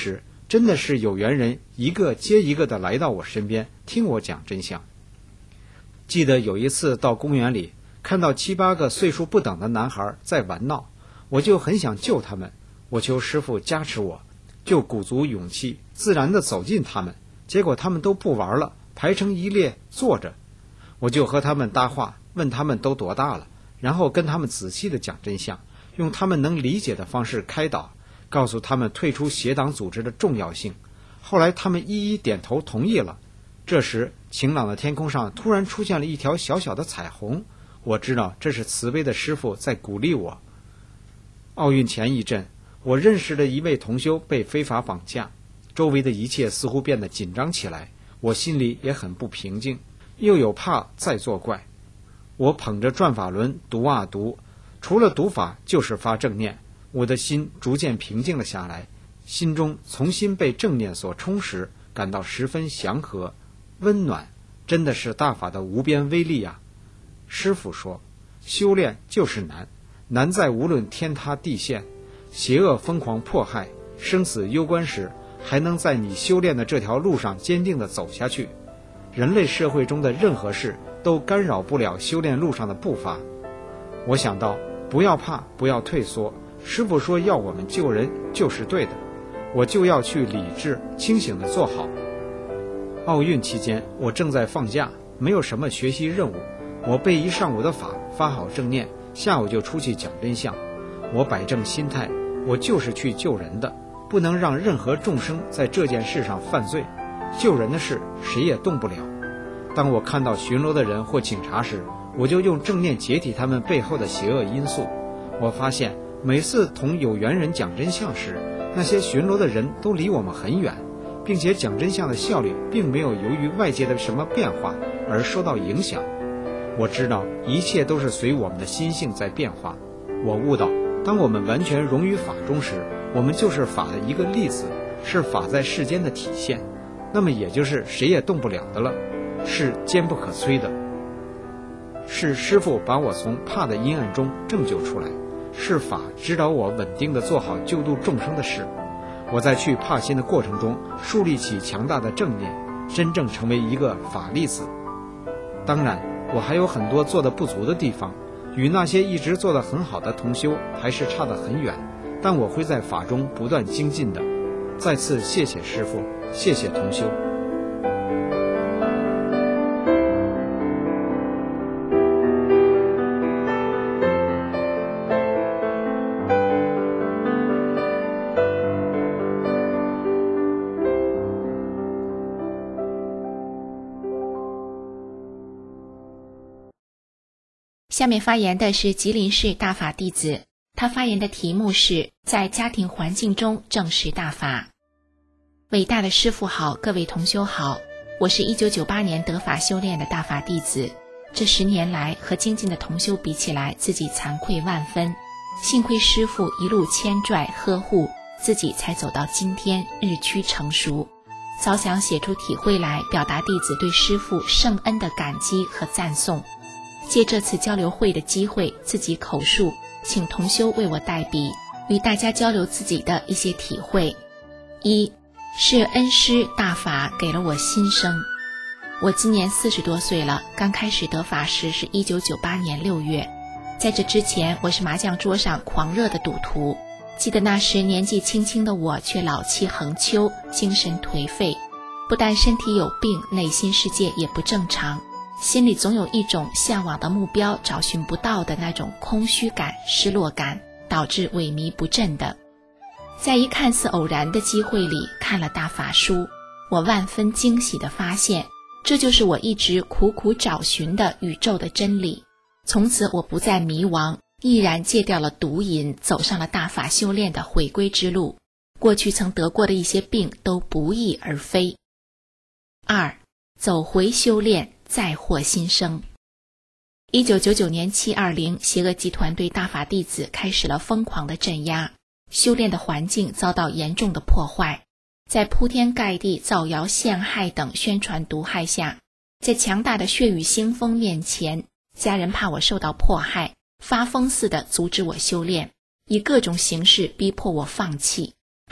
真的是有缘人一个接一个的来到我身边，听我讲真相。记得有一次到公园里，看到七八个岁数不等的男孩在玩闹，我就很想救他们，我求师父加持我，就鼓足勇气，自然地走近他们，结果他们都不玩了，排成一列坐着。我就和他们搭话，问他们都多大了，然后跟他们仔细地讲真相，用他们能理解的方式开导，告诉他们退出邪党组织的重要性。后来他们一一点头同意了。这时晴朗的天空上突然出现了一条小小的彩虹，我知道这是慈悲的师父在鼓励我。奥运前一阵，我认识的一位同修被非法绑架，周围的一切似乎变得紧张起来，我心里也很不平静，又有怕再作怪。我捧着转法轮读啊读，除了读法就是发正念，我的心逐渐平静了下来，心中重新被正念所充实，感到十分祥和温暖，真的是大法的无边威力啊！师父说，修炼就是难，难在无论天塌地陷，邪恶疯狂迫害，生死攸关时，还能在你修炼的这条路上坚定地走下去。人类社会中的任何事都干扰不了修炼路上的步伐。我想到，不要怕，不要退缩，师父说要我们救人就是对的，我就要去理智清醒地做好。奥运期间，我正在放假，没有什么学习任务，我背一上午的法，发好正念，下午就出去讲真相。我摆正心态，我就是去救人的，不能让任何众生在这件事上犯罪，救人的事谁也动不了。当我看到巡逻的人或警察时，我就用正念解体他们背后的邪恶因素。我发现每次同有缘人讲真相时，那些巡逻的人都离我们很远，并且讲真相的效率并没有由于外界的什么变化而受到影响。我知道一切都是随我们的心性在变化。我悟到，当我们完全融于法中时，我们就是法的一个粒子，是法在世间的体现，那么也就是谁也动不了的了，是坚不可摧的。是师父把我从怕的阴暗中拯救出来，是法指导我稳定地做好救度众生的事。我在去怕心的过程中树立起强大的正念，真正成为一个法粒子。当然我还有很多做得不足的地方，与那些一直做得很好的同修还是差得很远，但我会在法中不断精进的。再次谢谢师父，谢谢同修。 下面发言的是吉林市大法弟子，他发言的题目是在家庭环境中证实大法。伟大的师父好，各位同修好，我是一九九八年得法修炼的大法弟子，这十年来和精进的同修比起来，自己惭愧万分，幸亏师父一路牵拽呵护，自己才走到今天，日趋成熟。早想写出体会来，表达弟子对师父圣恩的感激和赞颂。借这次交流会的机会，自己口述，请同修为我代笔，与大家交流自己的一些体会。一是恩师大法给了我新生。我今年四十多岁了，刚开始得法时是一九九八年六月，在这之前我是麻将桌上狂热的赌徒。记得那时年纪轻轻的我却老气横秋，精神颓废，不但身体有病，内心世界也不正常，心里总有一种向往的目标找寻不到的那种空虚感、失落感，导致萎靡不振的。在一看似偶然的机会里看了大法书，我万分惊喜地发现，这就是我一直苦苦找寻的宇宙的真理。从此我不再迷茫，毅然戒掉了毒瘾，走上了大法修炼的回归之路。过去曾得过的一些病都不翼而飞。二，走回修炼，再获新生。一九九九年七二零，邪恶集团对大法弟子开始了疯狂的镇压，修炼的环境遭到严重的破坏。在铺天盖地造谣陷害等宣传毒害下，在强大的血雨腥风面前，家人怕我受到迫害，发疯似的阻止我修炼，以各种形式逼迫我放弃，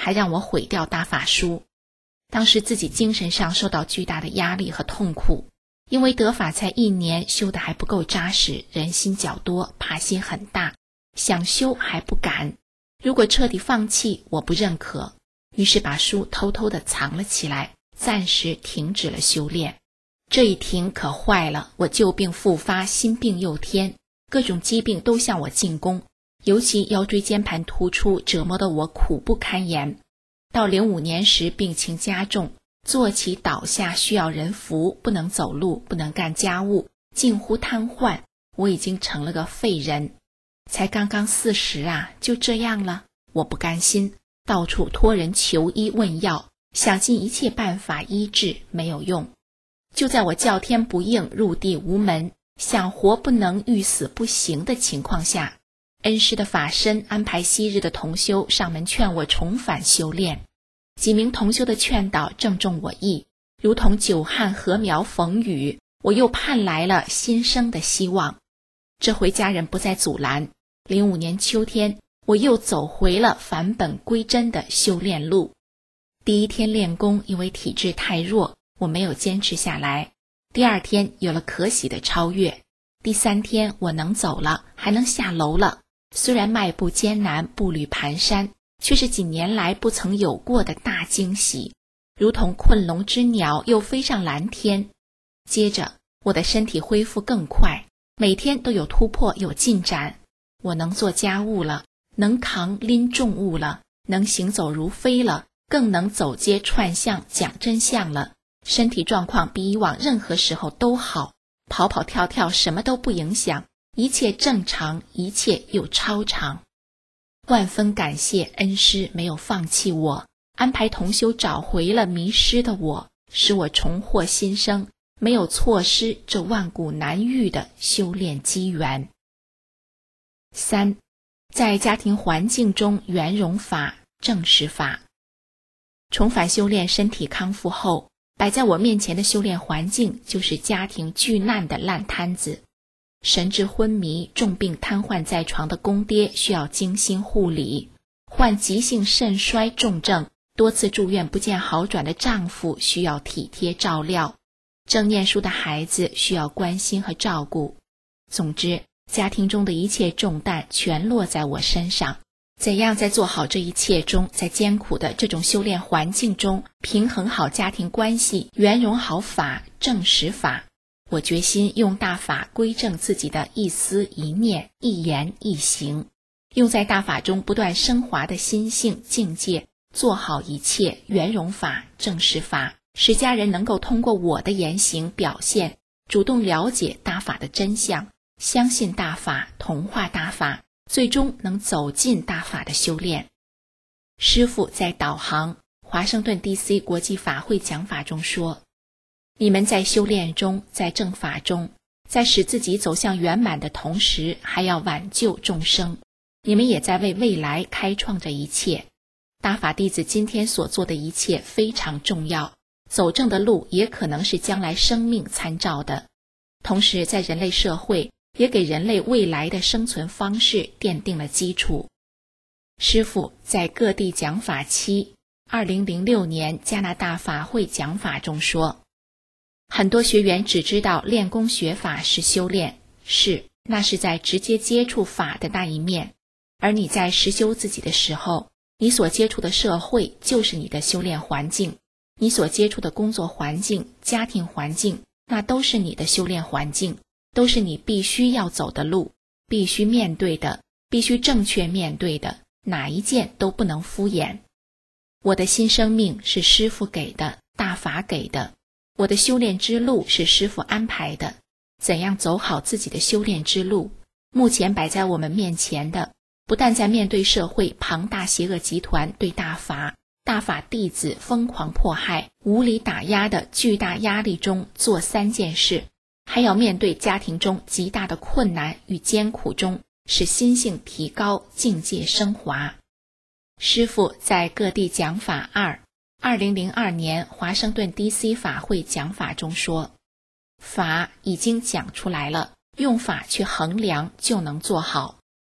还让我毁掉大法书。当时自己精神上受到巨大的压力和痛苦，因为得法才一年，修得还不够扎实，人心较多，怕心很大，想修还不敢。如果彻底放弃，我不认可，于是把书偷偷地藏了起来，暂时停止了修炼。这一停可坏了，我旧病复发，新病又添，各种疾病都向我进攻，尤其腰椎间盘突出，折磨得我苦不堪言。到零五年时，病情加重，坐起倒下需要人扶，不能走路，不能干家务，近乎瘫痪，我已经成了个废人。才刚刚四十啊，就这样了，我不甘心，到处托人求医问药，想尽一切办法医治，没有用。就在我叫天不应，入地无门，想活不能，欲死不行的情况下，恩师的法身安排昔日的同修上门劝我重返修炼。几名同修的劝导正中我意，如同久旱禾苗逢雨，我又盼来了新生的希望。这回家人不再阻拦，零五年秋天，我又走回了返本归真的修炼路。第一天练功，因为体质太弱，我没有坚持下来。第二天有了可喜的超越，第三天我能走了，还能下楼了。虽然迈步艰难，步履蹒跚，却是几年来不曾有过的大惊喜，如同困笼之鸟又飞上蓝天。接着我的身体恢复更快，每天都有突破，有进展。我能做家务了，能扛拎重物了，能行走如飞了，更能走街串巷讲真相了。身体状况比以往任何时候都好，跑跑跳跳什么都不影响，一切正常，一切又超常。万分感谢恩师没有放弃我，安排同修找回了迷失的我，使我重获新生，没有错失这万古难遇的修炼机缘。三，在家庭环境中圆融法、正实法。重返修炼身体康复后，摆在我面前的修炼环境就是家庭巨难的烂摊子。神志昏迷、重病瘫痪在床的公爹需要精心护理，患急性肾衰重症多次住院不见好转的丈夫需要体贴照料，正念书的孩子需要关心和照顾。总之，家庭中的一切重担全落在我身上。怎样在做好这一切中，在艰苦的这种修炼环境中平衡好家庭关系，圆融好法、正实法？我决心用大法归正自己的一思一念、一言一行，用在大法中不断升华的心性境界，做好一切圆融法、正实法，使家人能够通过我的言行表现，主动了解大法的真相，相信大法，同化大法，最终能走进大法的修炼。师父在导航华盛顿 D C 国际法会讲法中说，你们在修炼中，在正法中，在使自己走向圆满的同时，还要挽救众生。你们也在为未来开创着一切。大法弟子今天所做的一切非常重要，走正的路也可能是将来生命参照的，同时在人类社会也给人类未来的生存方式奠定了基础。师父在各地讲法期二零零六年加拿大法会讲法中说，很多学员只知道练功学法是修炼，是，那是在直接接触法的那一面，而你在实修自己的时候，你所接触的社会就是你的修炼环境，你所接触的工作环境、家庭环境，那都是你的修炼环境，都是你必须要走的路，必须面对的，必须正确面对的，哪一件都不能敷衍。我的新生命是师父给的，大法给的，我的修炼之路是师父安排的。怎样走好自己的修炼之路，目前摆在我们面前的，不但在面对社会庞大邪恶集团对大法、大法弟子疯狂迫害、无理打压的巨大压力中做三件事，还要面对家庭中极大的困难与艰苦中，使心性提高，境界升华。师父在各地讲法二二零零二年华盛顿 D C 法会讲法中说，法已经讲出来了，用法去衡量就能做好。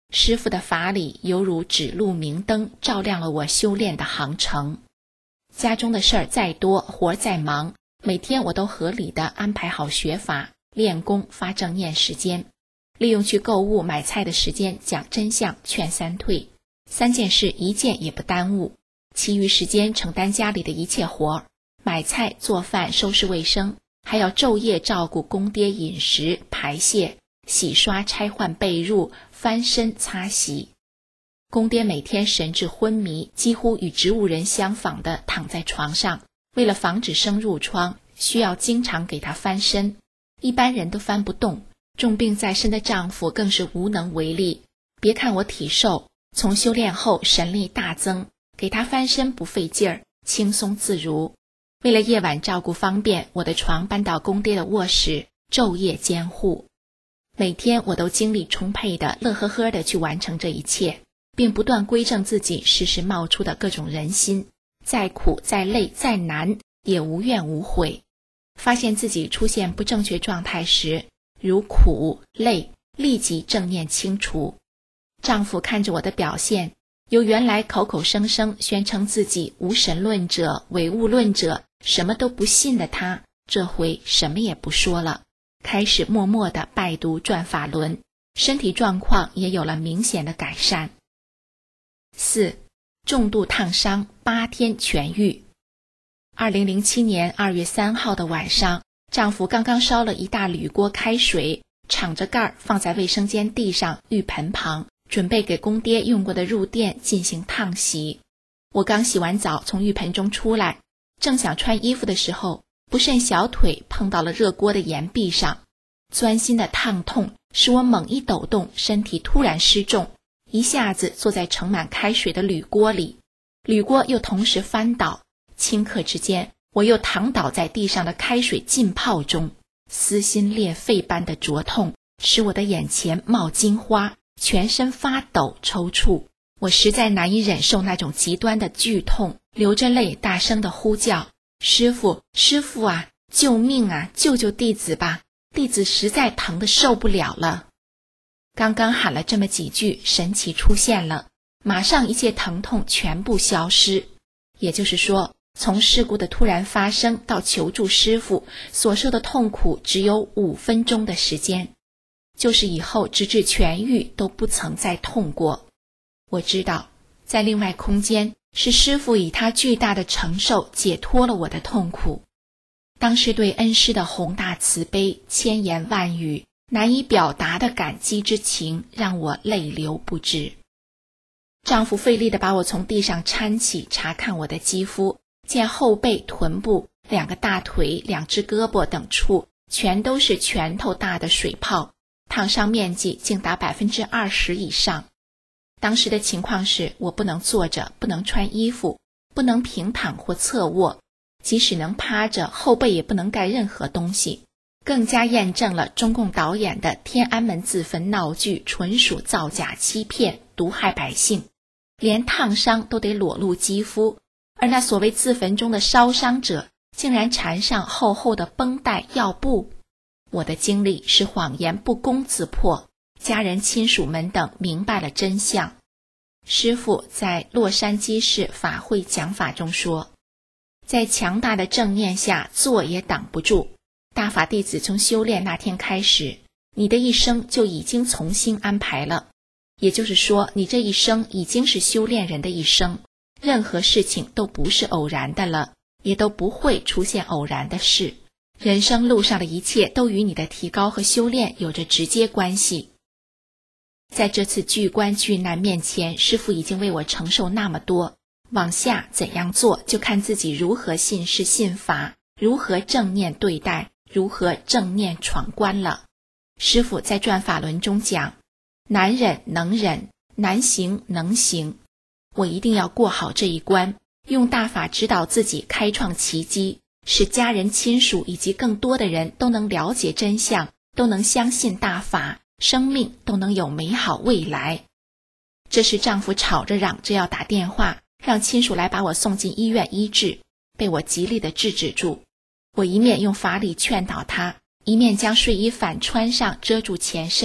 师父的法理犹如指路明灯，照亮了我修炼的航程。家中的事儿再多，活儿再忙，每天我都合理地安排好学法、练功、发正念时间，利用去购物买菜的时间讲真相、劝三退，三件事一件也不耽误，其余时间承担家里的一切活儿，买菜、做饭、收拾卫生，还要昼夜照顾公爹饮食、排泄、洗刷、拆换被褥、翻身、擦洗。公爹每天神志昏迷，几乎与植物人相仿地躺在床上，为了防止生褥疮，需要经常给他翻身，一般人都翻不动，重病在身的丈夫更是无能为力。别看我体瘦，从修炼后神力大增，给他翻身不费劲儿，轻松自如。为了夜晚照顾方便，我的床搬到公爹的卧室，昼夜监护。每天我都精力充沛的乐呵呵的去完成这一切，并不断归正自己时时冒出的各种人心，再苦再累再难也无怨无悔。发现自己出现不正确状态时，如苦累立即正念清除。丈夫看着我的表现，由原来口口声声宣称自己无神论者、唯物论者，什么都不信的他，这回什么也不说了，开始默默地拜读转法轮，身体状况也有了明显的改善。四、重度烫伤八天痊愈。二零零七年二月三号的晚上，丈夫刚刚烧了一大铝锅开水，敞着盖放在卫生间地上浴盆旁，准备给公爹用过的褥垫进行烫洗。我刚洗完澡从浴盆中出来，正想穿衣服的时候，不慎小腿碰到了热锅的岩壁上，钻心的烫痛使我猛一抖动，身体突然失重，一下子坐在盛满开水的铝锅里，铝锅又同时翻倒，顷刻之间我又躺倒在地上的开水浸泡中，撕心裂肺般的灼痛使我的眼前冒金花，全身发抖抽搐。我实在难以忍受那种极端的剧痛，流着泪大声地呼叫：师父，师父啊，救命啊，救救弟子吧，弟子实在疼得受不了了。刚刚喊了这么几句，神奇出现了，马上一切疼痛全部消失。也就是说，从事故的突然发生到求助师父所受的痛苦只有五分钟的时间，就是以后直至痊愈都不曾再痛过。我知道，在另外空间，是师父以他巨大的承受解脱了我的痛苦。当时对恩师的宏大慈悲，千言万语难以表达的感激之情，让我泪流不止。丈夫费力地把我从地上搀起，查看我的肌肤，见后背、臀部、两个大腿、两只胳膊等处全都是拳头大的水泡，烫伤面积竟达百分之二十以上。当时的情况是，我不能坐着，不能穿衣服，不能平躺或侧卧，即使能趴着，后背也不能盖任何东西，更加验证了中共导演的天安门自焚闹剧纯属造假欺骗，毒害百姓，连烫伤都得裸露肌肤，而那所谓自焚中的烧伤者竟然缠上厚厚的绷带药布。我的经历使谎言不攻自破，家人亲属们等明白了真相。师父在洛杉矶市法会讲法中说，在强大的正念下，坐也挡不住。大法弟子从修炼那天开始，你的一生就已经重新安排了，也就是说，你这一生已经是修炼人的一生，任何事情都不是偶然的了，也都不会出现偶然的事。人生路上的一切都与你的提高和修炼有着直接关系。在这次巨关巨难面前，师父已经为我承受那么多，往下怎样做，就看自己如何信誓信法，如何正念对待，如何正念闯关了。师父在转法轮中讲，难忍能忍，难行能行，我一定要过好这一关，用大法指导自己开创奇迹，使家人亲属以及更多的人都能了解真相，都能相信大法，生命都能有美好未来。这时丈夫吵着嚷着要打电话让亲属来把我送进医院医治，被我极力地制止住。我一面用法理劝导他，一面将睡衣反穿上遮住前身，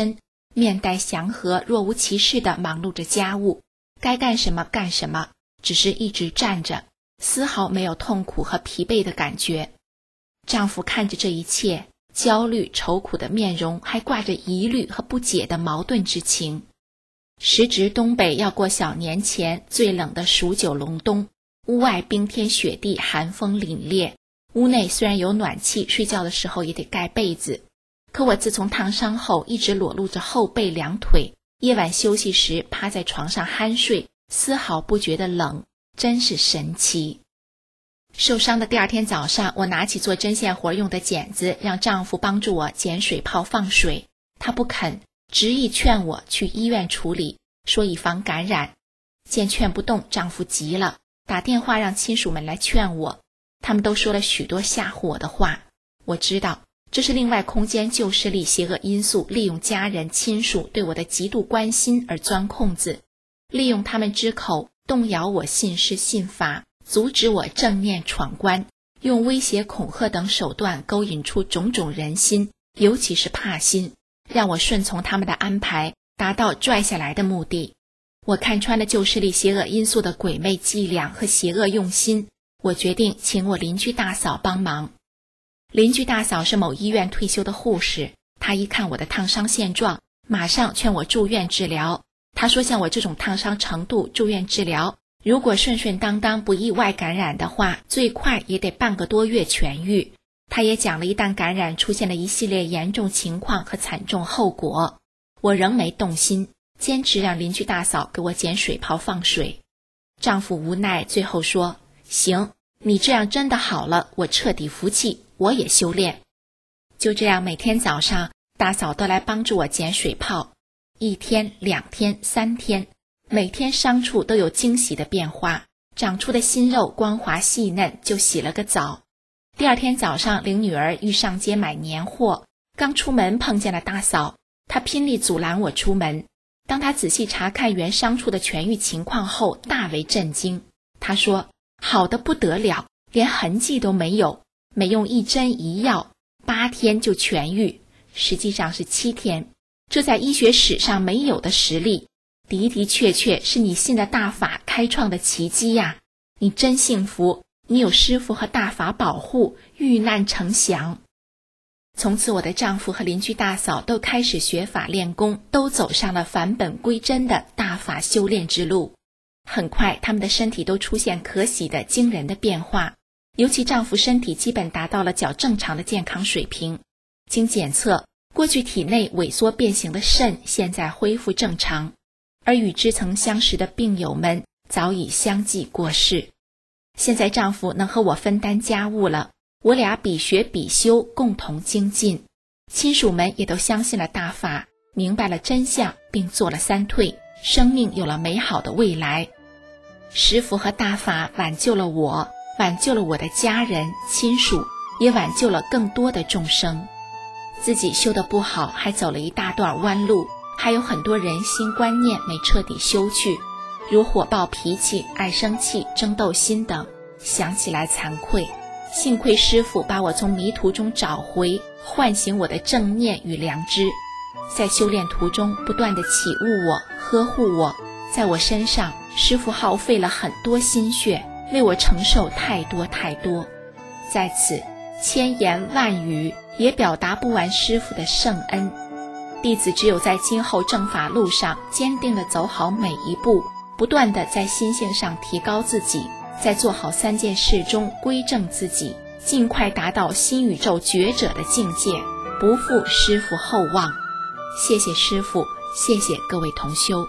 面带祥和，若无其事地忙碌着家务，该干什么干什么，只是一直站着，丝毫没有痛苦和疲惫的感觉。丈夫看着这一切，焦虑愁苦的面容还挂着疑虑和不解的矛盾之情。时值东北要过小年前最冷的数九隆冬，屋外冰天雪地，寒风凛冽，屋内虽然有暖气，睡觉的时候也得盖被子。可我自从烫伤后一直裸露着后背两腿，夜晚休息时趴在床上酣睡，丝毫不觉得冷，真是神奇。受伤的第二天早上，我拿起做针线活用的剪子，让丈夫帮助我捡水泡放水。他不肯，执意劝我去医院处理，说以防感染。见劝不动，丈夫急了，打电话让亲属们来劝我。他们都说了许多吓唬我的话。我知道这是另外空间旧势力邪恶因素利用家人亲属对我的极度关心而钻空子，利用他们之口动摇我信师信法，阻止我正念闯关，用威胁恐吓等手段勾引出种种人心，尤其是怕心，让我顺从他们的安排，达到拽下来的目的。我看穿了旧势力邪恶因素的诡魅伎俩和邪恶用心，我决定请我邻居大嫂帮忙。邻居大嫂是某医院退休的护士，她一看我的烫伤现状，马上劝我住院治疗。她说像我这种烫伤程度住院治疗，如果顺顺当当不意外感染的话，最快也得半个多月痊愈。她也讲了一旦感染出现了一系列严重情况和惨重后果。我仍没动心，坚持让邻居大嫂给我捡水泡放水。丈夫无奈，最后说，行，你这样真的好了，我彻底服气，我也修炼。就这样，每天早上大嫂都来帮助我捡水泡，一天两天三天，每天伤处都有惊喜的变化，长出的新肉光滑细嫩，就洗了个澡。第二天早上领女儿欲上街买年货，刚出门碰见了大嫂，她拼力阻拦我出门。当她仔细查看原伤处的痊愈情况后，大为震惊。她说，好得不得了，连痕迹都没有，每用一针一药，八天就痊愈，实际上是七天，这在医学史上没有的实力，的的确确是你信的大法开创的奇迹呀！你真幸福，你有师父和大法保护，遇难成祥。从此我的丈夫和邻居大嫂都开始学法练功，都走上了返本归真的大法修炼之路。很快他们的身体都出现可喜的惊人的变化，尤其丈夫身体基本达到了较正常的健康水平。经检测，过去体内萎缩变形的肾现在恢复正常，而与之曾相识的病友们早已相继过世。现在丈夫能和我分担家务了，我俩比学比修，共同精进。亲属们也都相信了大法，明白了真相，并做了三退，生命有了美好的未来。师父和大法挽救了我，挽救了我的家人亲属，也挽救了更多的众生。自己修得不好，还走了一大段弯路，还有很多人心观念没彻底修去，如火爆脾气、爱生气、争斗心等，想起来惭愧。幸亏师父把我从迷途中找回，唤醒我的正念与良知，在修炼途中不断地启悟我，呵护我。在我身上，师父耗费了很多心血，为我承受太多太多。在此，千言万语也表达不完师父的圣恩。弟子只有在今后正法路上坚定地走好每一步，不断地在心性上提高自己，在做好三件事中归正自己，尽快达到新宇宙觉者的境界，不负师父厚望。谢谢师父，谢谢各位同修。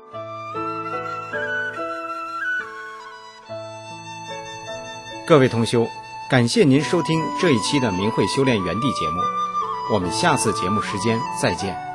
各位同修，感谢您收听这一期的明慧修炼园地节目，我们下次节目时间再见。